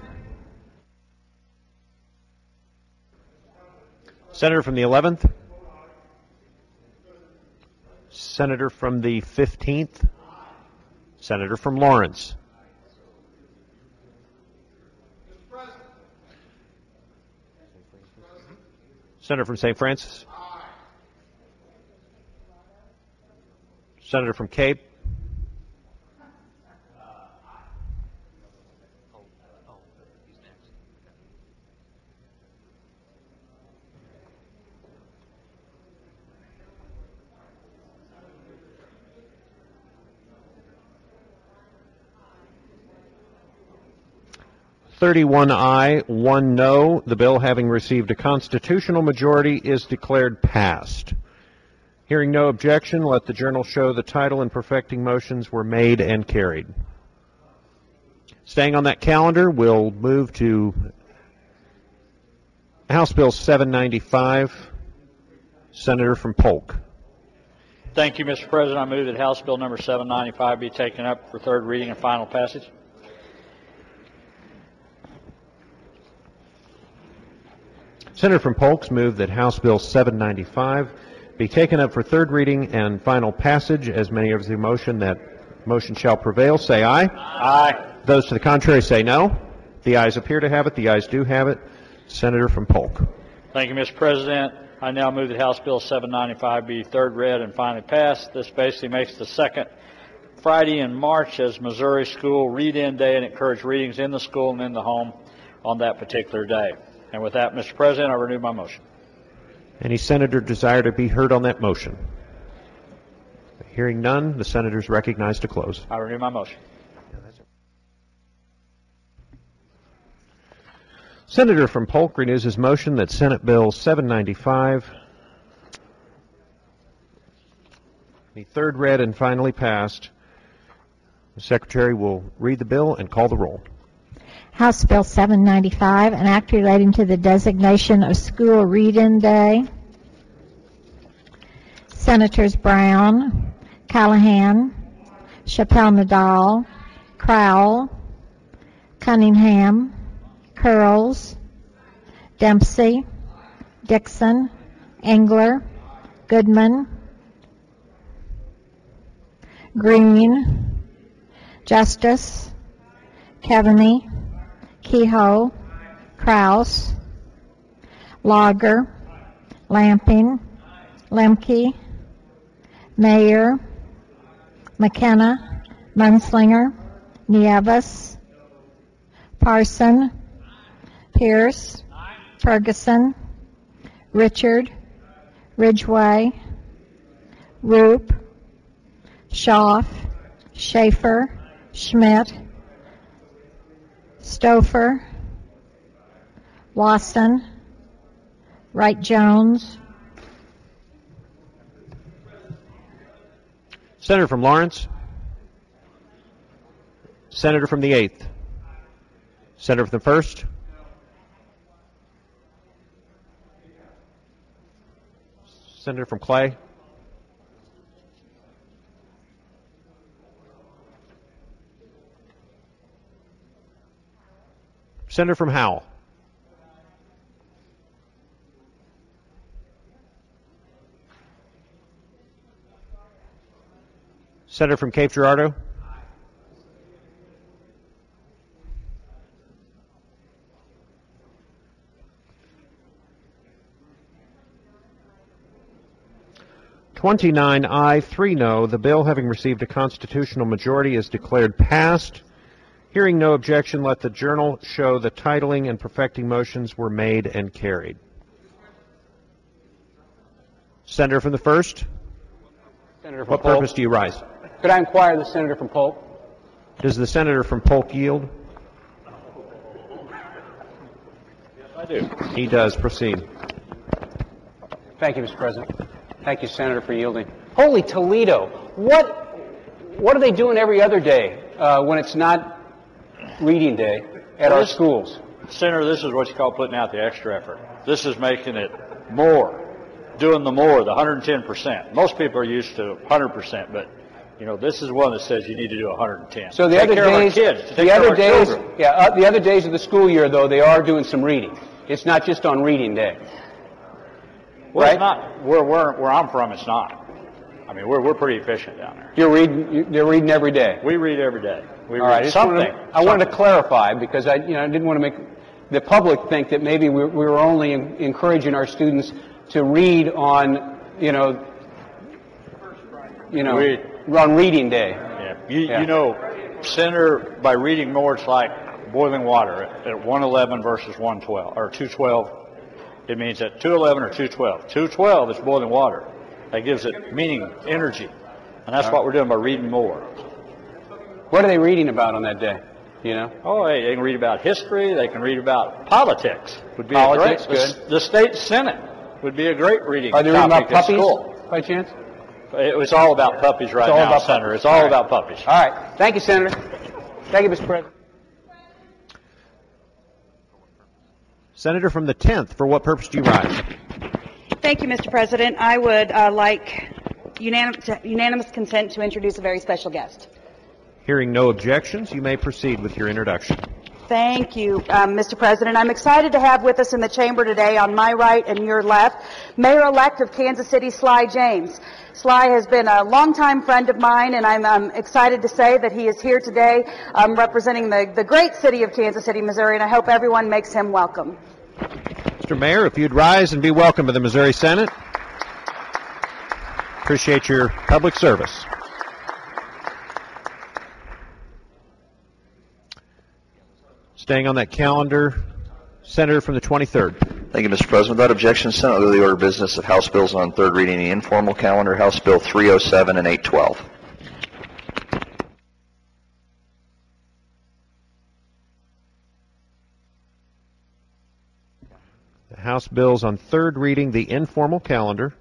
Senator from the eleventh. Senator from the fifteenth. Senator from Lawrence. Senator from Saint Francis. Senator from Cape. thirty-one aye, one no. The bill, having received a constitutional majority, is declared passed. Hearing no objection, let the journal show the title and perfecting motions were made and carried. Staying on that calendar, we'll move to House Bill seven ninety-five. Senator from Polk. Thank you, Mister President. I move that House Bill number seven ninety-five be taken up for third reading and final passage. Senator from Polk's moved that House Bill seven ninety-five be taken up for third reading and final passage. As many of the motion, that motion shall prevail, say aye. Aye. Those to the contrary say no. The ayes appear to have it. The ayes do have it. Senator from Polk. Thank you, Mister President. I now move that House Bill seven ninety-five be third read and finally passed. This basically makes the second Friday in March as Missouri School Read-In Day and encourage readings in the school and in the home on that particular day. And with that, Mister President, I renew my motion. Any senator desire to be heard on that motion? Hearing none, the senator is recognized to close. I renew my motion. Senator from Polk renews his motion that Senate Bill seven ninety-five be third read and finally passed. The Secretary will read the bill and call the roll. House Bill seven ninety-five, an act relating to the designation of School Read-In Day. Senators Brown, Callahan, Chappelle Nadal, Crowell, Cunningham, Curls, Dempsey, Dixon, Engler, Goodman, Green, Justice, Keaveney, Kehoe, Kraus, Lager, Lamping, Lemke, Mayer, McKenna, Munslinger, Nieves, Parson, Pierce, Ferguson, Richard, Ridgway, Roop, Schaaf, Schaefer, Schmidt, Stouffer, Wasson, Wright Jones, Senator from Lawrence. Senator from the eighth. Senator from the first. Senator from Clay. Senator from Howell. Senator from Cape Girardeau. twenty-nine aye, three no. The bill, having received a constitutional majority, is declared passed. Hearing no objection, let the journal show the titling and perfecting motions were made and carried. Senator from the first. Senator from What Polk. purpose do you rise? Could I inquire the senator from Polk? Does the senator from Polk yield? I do. He does. Proceed. Thank you, Mister President. Thank you, Senator, for yielding. Holy Toledo! What what are they doing every other day uh, when it's not reading day at our schools? Senator, this is what you call putting out the extra effort. This is making it more, doing the more, the one hundred ten percent. Most people are used to one hundred percent, but you know this is one that says you need to do one hundred ten. So the take other care days, of our kids, to take the care other of our days, children. yeah, uh, the other days of the school year, though, they are doing some reading. It's not just on reading day. Well, Right? it's not. Where, where, where I'm from, it's not. I mean, we're, we're pretty efficient down there. You're reading. you- They're reading every day. We read every day. We All read right. I just something. wanted to- I wanted to clarify because I, you know, I didn't want to make the public think that maybe we, we were only en- encouraging our students to read on, you know, you know, We- on reading day. Yeah. You, Yeah. you know, Senator, by reading more, it's like boiling water at, at one eleven versus one twelve, or two twelve. It means at two eleven or two twelve. two twelve is boiling water. That gives it meaning, energy. And that's what we're doing by reading more. What are they reading about on that day? You know? Oh, hey, they can read about history. They can read about politics. Would be Politics, a great, good. The, the state senate would be a great reading Are they reading topic about at puppies school. by chance? It was all about puppies right It's all now, about Senator. puppies. It's all All right. about puppies. All right. Thank you, Senator. Thank you, Mister President. Senator from the tenth, for what purpose do you rise? Thank you, Mister President. I would uh, like unanimous, unanimous consent to introduce a very special guest. Hearing no objections, you may proceed with your introduction. Thank you, um, Mister President. I'm excited to have with us in the chamber today, on my right and your left, Mayor-elect of Kansas City, Sly James. Sly has been a longtime friend of mine, and I'm um, excited to say that he is here today um, representing the, the great city of Kansas City, Missouri, and I hope everyone makes him welcome. Mister Mayor, if you'd rise and be welcome to the Missouri Senate. Appreciate your public service. Staying on that calendar, Senator from the twenty-third. Thank you, Mister President. Without objection, Senate will go to the order of business of House bills on third reading, the informal calendar, House Bill three oh seven and eight twelve. The House bills on third reading, the informal calendar.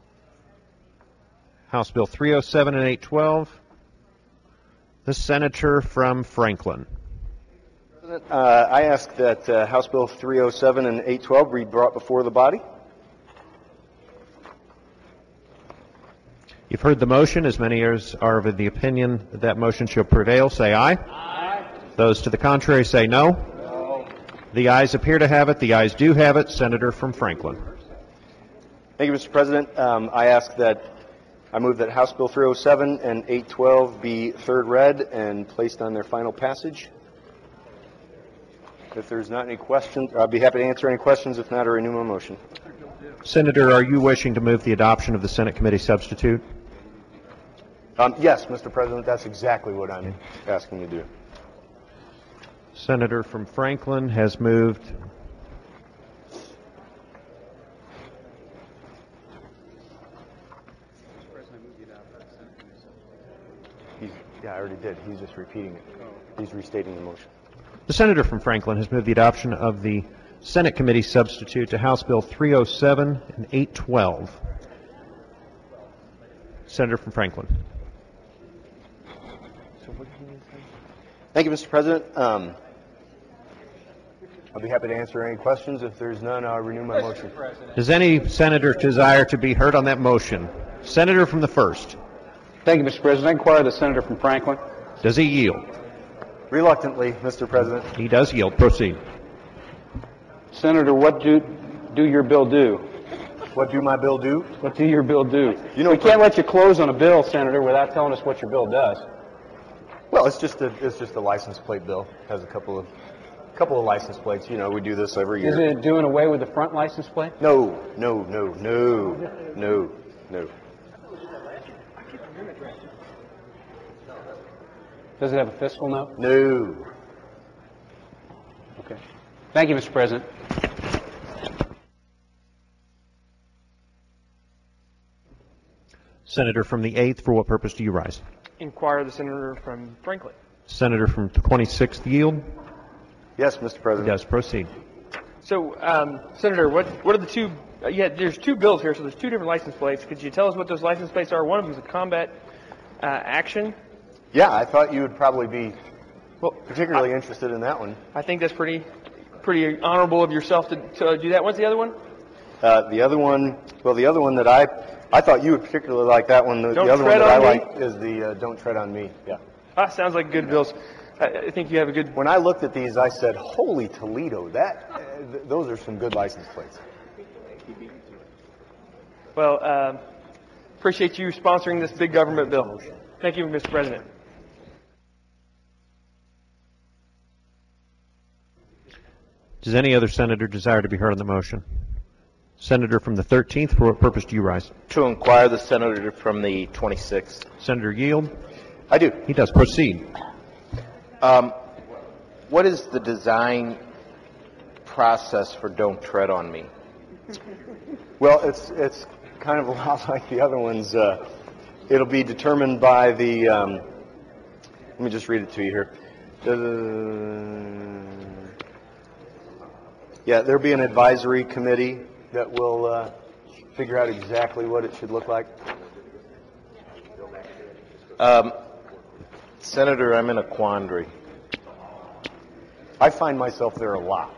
House Bill three oh seven and eight twelve. The Senator from Franklin. President, uh, I ask that uh, House Bill three oh seven and eight twelve be brought before the body. You've heard the motion. As many as are of the opinion that that motion shall prevail, say aye. Aye. Those to the contrary say no. No. The ayes appear to have it. The ayes do have it. Senator from Franklin. Thank you, Mister President. Um, I ask that I move that House Bill three oh seven and eight twelve be third read and placed on their final passage. If there's not any questions, I'll be happy to answer any questions. If not, I renew my motion. Senator, are you wishing to move the adoption of the Senate committee substitute? Um, yes, Mister President, that's exactly what I'm asking you to do. Senator from Franklin has moved. He's, yeah, I already did. He's just repeating it. He's restating the motion. The Senator from Franklin has moved the adoption of the Senate committee substitute to House Bill three oh seven and eight twelve. Senator from Franklin. Thank you, Mister President. Um, I'll be happy to answer any questions. If there's none, I'll renew my motion. Does any senator desire to be heard on that motion? Senator from the first. Thank you, Mister President. I inquire the senator from Franklin. Does he yield? Reluctantly, Mister President. He does yield. Proceed. Senator, what do do your bill do? What do my bill do? What do your bill do? You know, we can't let you close on a bill, Senator, without telling us what your bill does. Well, it's just a it's just a license plate bill. It has a couple of couple of license plates. You know, we do this every year. Is it doing away with the front license plate? No, no, no, no, no, no. Does it have a fiscal note? No. Okay. Thank you, Mister President. Senator from the eighth, for what purpose do you rise? Inquire the senator from Franklin. Senator from the twenty-sixth, yield. Yes, Mister President. Yes, proceed. So, um, Senator, what what are the two? Uh, yeah, there's two bills here, so there's two different license plates. Could you tell us what those license plates are? One of them is a combat uh, action. Yeah, I thought you would probably be well, particularly I, interested in that one. I think that's pretty pretty honorable of yourself to, to do that. What's the other one? Uh, the other one, well, the other one that I I thought you would particularly like that one. The, Don't the other one Tread that I on Me? like is the uh, Don't Tread on Me. Yeah. Ah, sounds like good bills. I, I think you have a good. When I looked at these, I said, "Holy Toledo! That uh, th- those are some good license plates." Well, uh, appreciate you sponsoring this big government bill. Thank you, Mister President. Does any other senator desire to be heard on the motion? Senator from the thirteenth, for what purpose do you rise? To inquire the senator from the twenty-sixth. Senator Yield? I do. He does. Proceed. Um, what is the design process for Don't Tread on Me? Well, it's it's kind of a lot like the other ones. Uh, it'll be determined by the. Um, let me just read it to you here. Uh, yeah, there'll be an advisory committee that will uh, figure out exactly what it should look like. Um, Senator, I'm in a quandary. I find myself there a lot.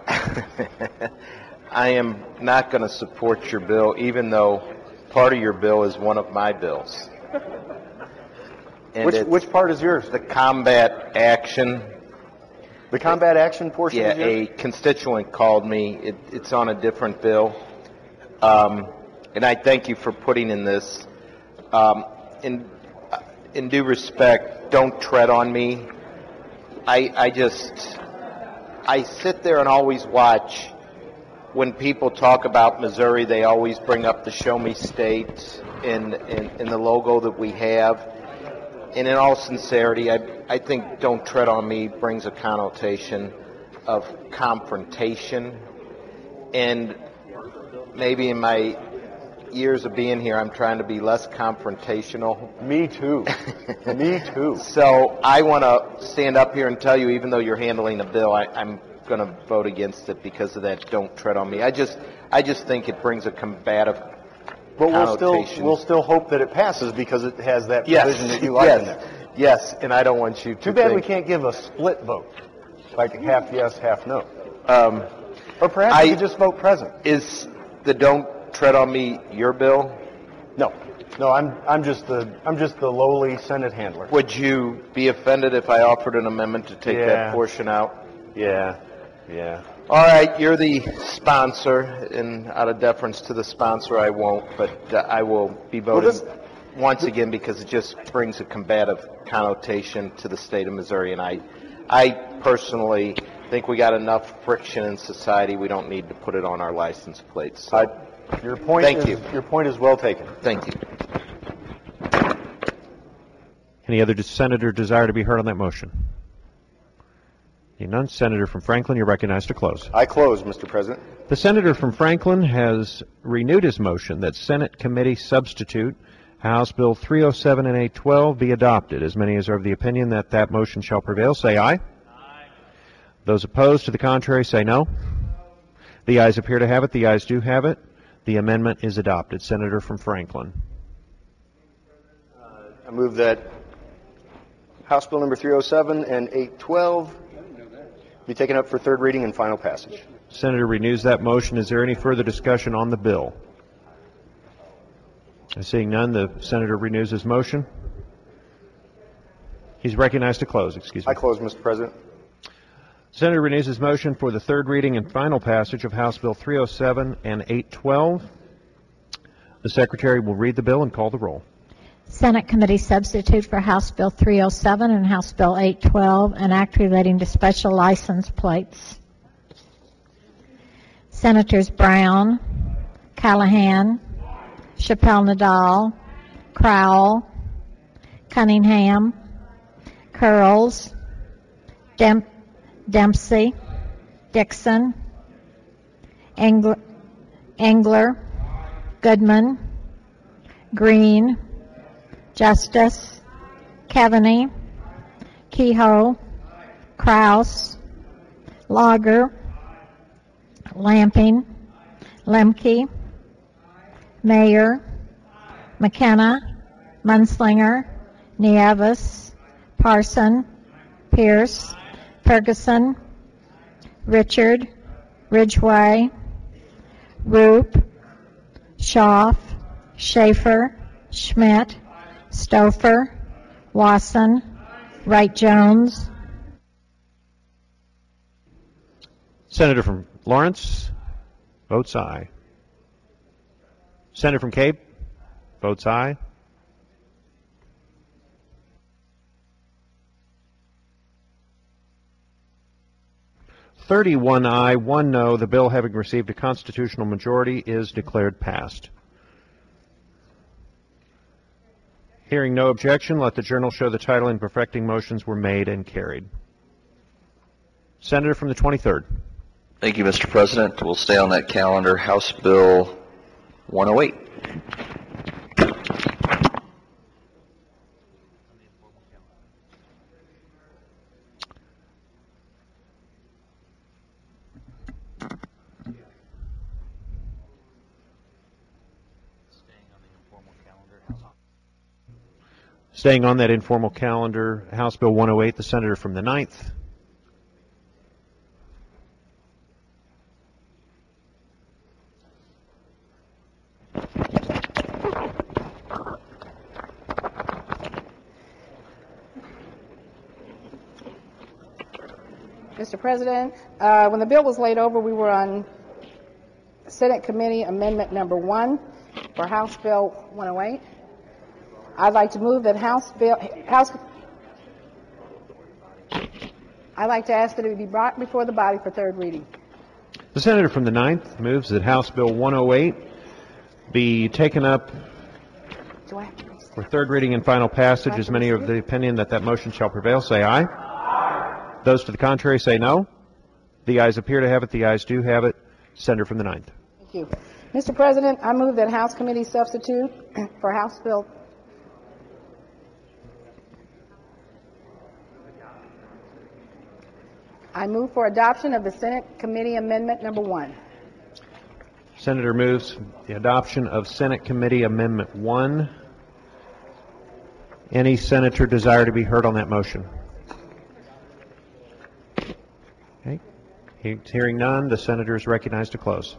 I am not going to support your bill, even though part of your bill is one of my bills. And Which which part is yours? The combat action. The combat action portion Yeah, is yours? a constituent called me. It, it's on a different bill. Um, and I thank you for putting in this. Um, in, in due respect, don't tread on me. I, I just, I sit there and always watch. When people talk about Missouri, they always bring up the Show Me State and, and, and the logo that we have. And in all sincerity, I, I think Don't Tread on Me brings a connotation of confrontation. And maybe in my years of being here, I'm trying to be less confrontational. Me too. Me too. So I want to stand up here and tell you, even though you're handling a bill, I, I'm going to vote against it because of that Don't Tread on Me. I just, I just think it brings a combative But we'll still connotation. we'll still hope that it passes because it has that Yes. provision that you like Yes. in there. Yes, and I don't want you to Too bad think- we can't give a split vote, like half yes, half no. Um, or perhaps I- you could just vote present. Is the Don't Tread on Me your bill? No, no, I'm I'm just the I'm just the lowly Senate handler. Would you be offended if I offered an amendment to take Yeah. that portion out? Yeah, yeah. All right, you're the sponsor, and out of deference to the sponsor, I won't, but uh, I will be Well, voting this- once again because it just brings a combative connotation to the state of Missouri, and I, I personally think we got enough friction in society. We don't need to put it on our license plates. So, I, your point thank is, you. Your point is well taken. Thank you. Any other senator desire to be heard on that motion? Seeing none. Senator from Franklin, you're recognized to close. I close, Mister President. The senator from Franklin has renewed his motion that Senate Committee Substitute House Bill three oh seven and eight twelve be adopted. As many as are of the opinion that that motion shall prevail, say aye. Aye. Those opposed to the contrary say no. The ayes appear to have it. The ayes do have it. The amendment is adopted. Senator from Franklin. I move that House Bill number three oh seven and eight twelve be taken up for third reading and final passage. Senator renews that motion. Is there any further discussion on the bill? Seeing none, the senator renews his motion. He's recognized to close. Excuse me. I close, Mister President. Senator renews his motion for the third reading and final passage of House Bill three oh seven and eight twelve. The Secretary will read the bill and call the roll. Senate Committee Substitute for House Bill three oh seven and House Bill eight twelve, an act relating to special license plates. Senators Brown, Callahan, Chappelle Nadal, Crowell, Cunningham, Curls, Demp- Dempsey, Dixon, Engler, Engler, Goodman, Green, Justice, Keaveney, Kehoe, Kraus, Lager, Lamping, Lemke, Mayer, McKenna, Munslinger, Nieves, Parson, Pierce, Ferguson, Richard, Ridgway, Roop, Schaaf, Schaefer, Schmidt, Stouffer, Wasson, Wright-Jones. Senator from Lawrence votes aye. Senator from Cape votes aye. thirty-one aye, one no. The bill, having received a constitutional majority, is declared passed. Hearing no objection, let the journal show the title and perfecting motions were made and carried. Senator from the twenty-third. Thank you, Mister President. We'll stay on that calendar. House Bill one oh eight. Staying on that informal calendar, House Bill one oh eight, the senator from the ninth. Mister President, uh, when the bill was laid over, we were on Senate Committee Amendment Number One for House Bill one oh eight. I'd like to move that House Bill House. I'd like to ask that it be brought before the body for third reading. The senator from the ninth moves that House Bill one oh eight be taken up Do I? for third reading and final passage. As many of the opinion that that motion shall prevail, say aye. Aye. Those to the contrary, say no. The ayes appear to have it. The ayes do have it. Senator from the ninth. Thank you. Mister President, I move that House Committee Substitute for House Bill I move for adoption of the Senate Committee Amendment Number One. Senator moves the adoption of Senate Committee Amendment one. Any senator desire to be heard on that motion? Okay. Hearing none, the senator is recognized to close.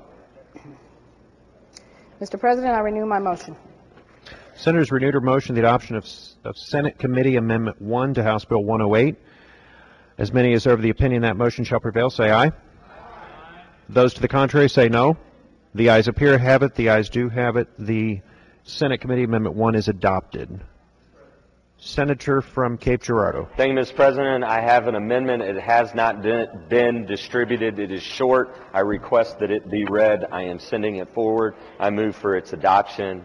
Mister President, I renew my motion. Senators renewed her motion the adoption of, of Senate Committee Amendment one to House Bill one oh eight. As many as are of the opinion that motion shall prevail, say aye. Aye. Those to the contrary, say no. The ayes appear to have it. The ayes do have it. The Senate Committee Amendment one is adopted. Senator from Cape Girardeau. Thank you, Mister President. I have an amendment. It has not been distributed. It is short. I request that it be read. I am sending it forward. I move for its adoption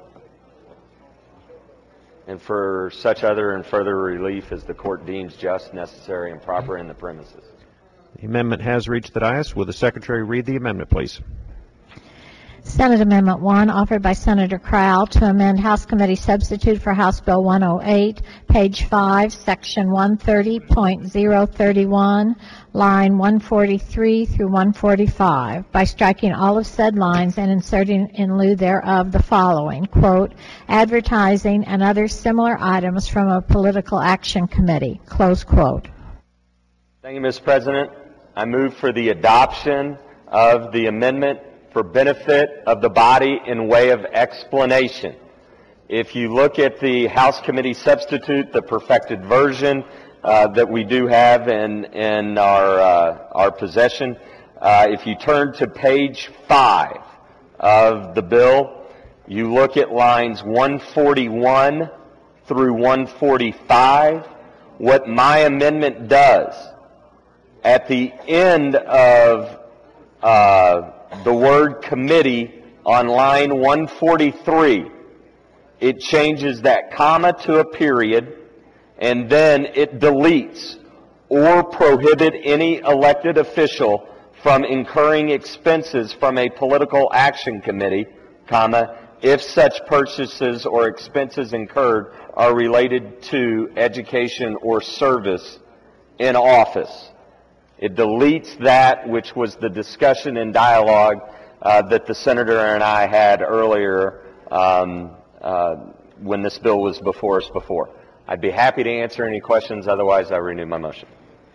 and for such other and further relief as the court deems just, necessary, and proper in the premises. The amendment has reached the dais. Will the Secretary read the amendment, please? Senate Amendment one, offered by Senator Crowell to amend House Committee Substitute for House Bill one oh eight, page five, section one thirty point oh thirty-one, line one forty-three through one forty-five, by striking all of said lines and inserting in lieu thereof the following, quote, advertising and other similar items from a political action committee, close quote. Thank you, Mister President. I move for the adoption of the amendment for benefit of the body in way of explanation. If you look at the House Committee Substitute, the perfected version uh, that we do have in, in our, uh, our possession, uh, if you turn to page five of the bill, you look at lines one forty-one through one forty-five, what my amendment does, at the end of uh, the word committee on line one forty-three, it changes that comma to a period, and then it deletes or prohibit any elected official from incurring expenses from a political action committee, comma, if such purchases or expenses incurred are related to education or service in office. It deletes that, which was the discussion and dialogue uh, that the senator and I had earlier um, uh, when this bill was before us before. I'd be happy to answer any questions. Otherwise, I renew my motion.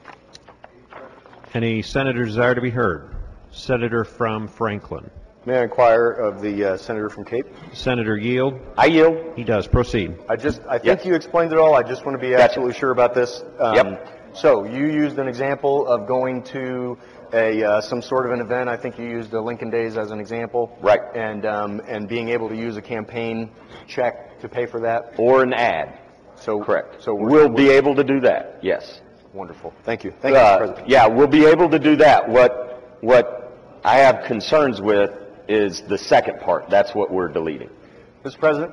Any senator desire to be heard? Senator from Franklin. May I inquire of the uh, senator from Cape? Senator yield? I yield. He does. Proceed. I just, I think Yes. you explained it all. I just want to be Gotcha. absolutely sure about this. Um, Yep. So you used an example of going to a uh, some sort of an event. I think you used the Lincoln Days as an example. Right. And um, and being able to use a campaign check to pay for that. Or an ad. So correct. So we're, we'll be able to do that. Yes. Wonderful. Thank you. Thank you, Uh, Mister President. yeah, we'll be able to do that. What what I have concerns with is the second part. That's what we're deleting. Mister President.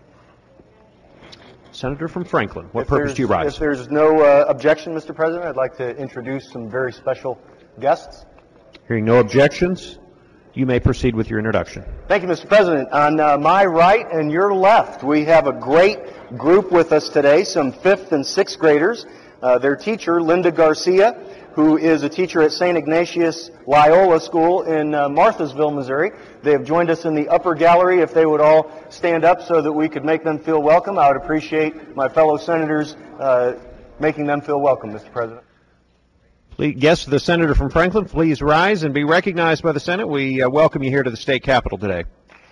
Senator from Franklin. What If purpose there's- do you rise? If there's no uh, objection, Mister President, I'd like to introduce some very special guests. Hearing no objections, you may proceed with your introduction. Thank you, Mister President. On uh, my right and your left, we have a great group with us today, some fifth and sixth graders. Uh, their teacher, Linda Garcia, who is a teacher at Saint Ignatius Loyola School in uh, Marthasville, Missouri. They have joined us in the upper gallery. If they would all stand up so that we could make them feel welcome, I would appreciate my fellow senators uh, making them feel welcome, Mister President. Please, guests of the senator from Franklin, please rise and be recognized by the Senate. We uh, welcome you here to the state capitol today.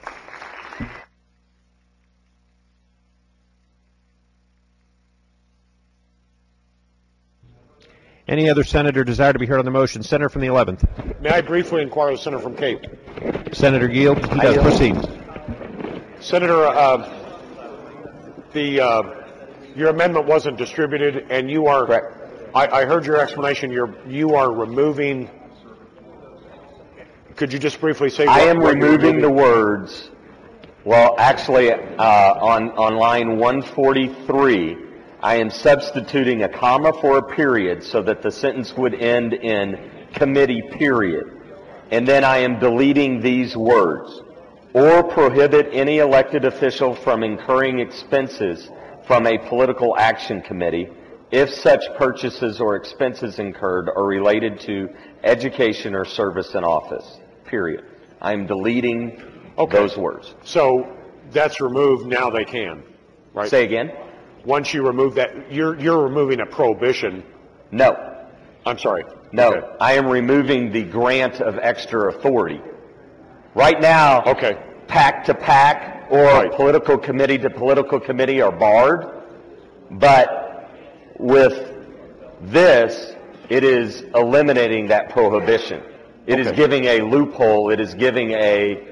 Any other senator desire to be heard on the motion? Senator from the eleventh. May I briefly inquire of the senator from Cape? Senator Yield, he does. Proceed. Senator, uh, the uh, your amendment wasn't distributed, and you are. Correct. I, I heard your explanation. You're you are removing. Could you just briefly say? I what, am what you're removing the removing? words. Well, actually, uh, on on line one forty-three, I am substituting a comma for a period so that the sentence would end in committee period, and then I am deleting these words. Or prohibit any elected official from incurring expenses from a political action committee if such purchases or expenses incurred are related to education or service in office, period. I'm deleting Okay. those words. So that's removed. Now they can, right? Say again? Once you remove that, you're you're removing a prohibition. No. I'm sorry. No, Okay. I am removing the grant of extra authority. Right now, okay. PAC to PAC or political committee to political committee are barred, but with this, it is eliminating that prohibition. It is Okay. giving a loophole. It is giving a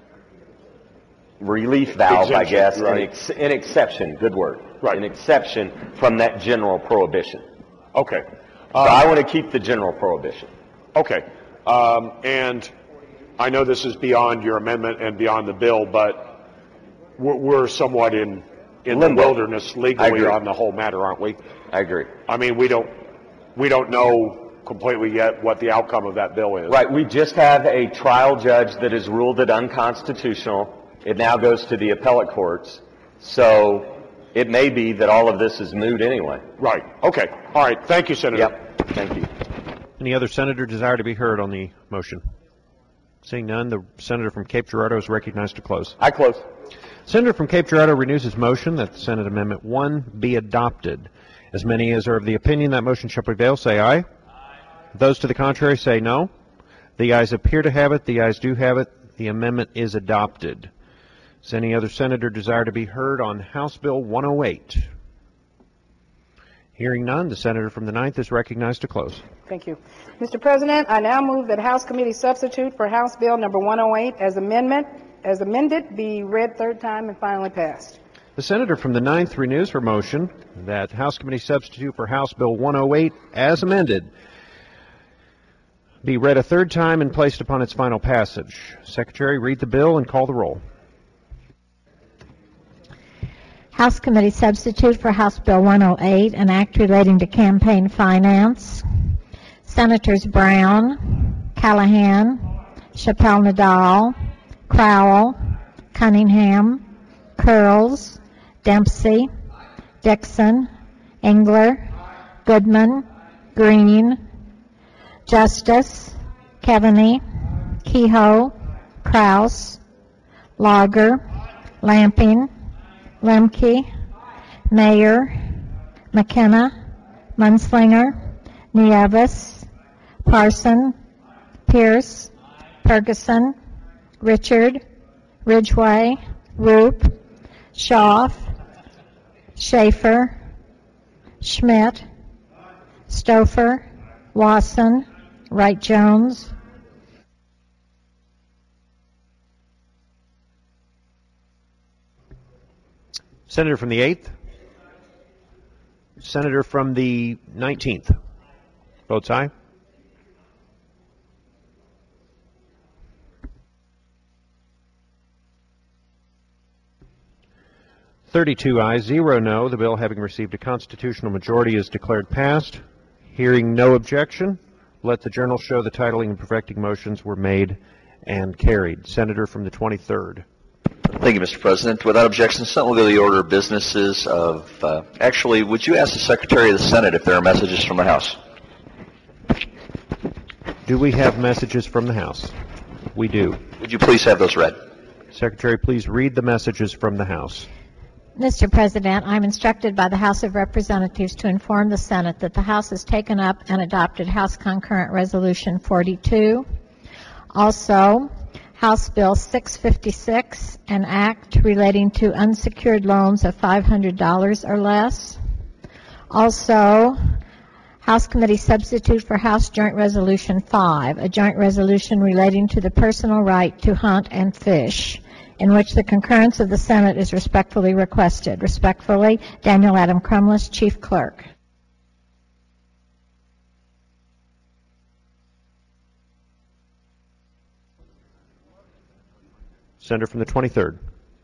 relief valve, I Exemption, guess, an, right. ex- an exception, good word, Right. an exception from that general prohibition. Okay. So I want to keep the general prohibition. Okay. Um, and I know this is beyond your amendment and beyond the bill, but we're, we're somewhat in in the Limbo. wilderness I legally agree. on the whole matter, aren't we? I agree. I mean, we don't we don't know completely yet what the outcome of that bill is. Right. We just have a trial judge that has ruled it unconstitutional. It now goes to the appellate courts. So it may be that all of this is moot anyway. Right. Okay. All right. Thank you, Senator. Yep. Thank you. Any other senator desire to be heard on the motion? Seeing none, the senator from Cape Girardeau is recognized to close. I close. Senator from Cape Girardeau renews his motion that Senate Amendment one be adopted. As many as are of the opinion that motion shall prevail, say aye. Aye. Those to the contrary say no. The ayes appear to have it. The ayes do have it. The amendment is adopted. Does any other senator desire to be heard on House Bill one oh eight? Hearing none, the senator from the ninth is recognized to close. Thank you. Mister President, I now move that House Committee substitute for House Bill number one oh eight as amendment as amended be read third time and finally passed. The senator from the ninth renews her motion that House Committee Substitute for House Bill one oh eight, as amended, be read a third time and placed upon its final passage. Secretary, read the bill and call the roll. House Committee Substitute for House Bill one oh eight, an act relating to campaign finance. Senators Brown, Callahan, Chappelle Nadal, Crowell, Cunningham, Curls, Dempsey, Dixon, Engler, Goodman, Green, Justice, Keaveney, Kehoe, Kraus, Lager, Lamping, Lemke, Mayer, McKenna, Munslinger, Nieves, Parson, Pierce, Ferguson, Richard, Ridgway, Roop, Schaaf, Schaefer, Schmidt, Stouffer, Wasson, Wright-Jones, Senator from the eighth. Senator from the nineteenth. Votes aye. thirty-two ayes, zero no. The bill, having received a constitutional majority, is declared passed. Hearing no objection, let the journal show the titling and perfecting motions were made and carried. Senator from the twenty-third. Thank you, Mister President. Without objection, Senate will go to the order of businesses of, uh, actually, would you ask the Secretary of the Senate if there are messages from the House? Do we have messages from the House? We do. Would you please have those read? Secretary, please read the messages from the House. Mister President, I'm instructed by the House of Representatives to inform the Senate that the House has taken up and adopted House Concurrent Resolution forty-two. Also, House Bill six fifty-six, an act relating to unsecured loans of five hundred dollars or less. Also, House Committee Substitute for House Joint Resolution five, a joint resolution relating to the personal right to hunt and fish, in which the concurrence of the Senate is respectfully requested. Respectfully, Daniel Adam Crumless, Chief Clerk. Senator from the twenty-third.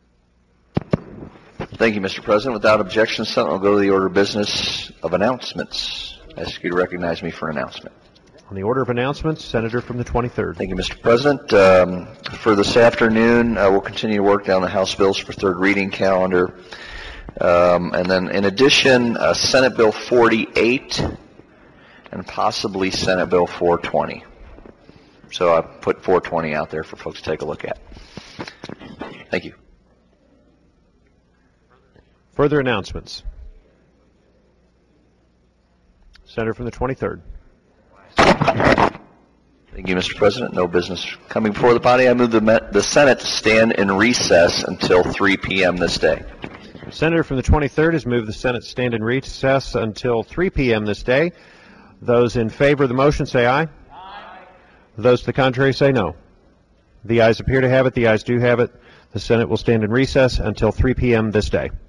Thank you, Mister President. Without objection, the Senate will go to the order of business of announcements. I ask you to recognize me for an announcement. On the order of announcements, Senator from the twenty-third. Thank you, Mister President. Um, for this afternoon, uh, we'll continue to work down the House bills for third reading calendar. Um, and then, in addition, uh, Senate Bill forty-eight and possibly Senate Bill four twenty. So I put four twenty out there for folks to take a look at. Thank you. Further announcements. Senator from the twenty-third. Thank you, Mister President. No business coming before the body. I move the, the Senate to stand in recess until three p m this day. The Senator from the twenty-third has moved the Senate stand in recess until three p m this day. Those in favor of the motion say aye. Aye. Those to the contrary say no. The ayes appear to have it. The ayes do have it. The Senate will stand in recess until three p m this day.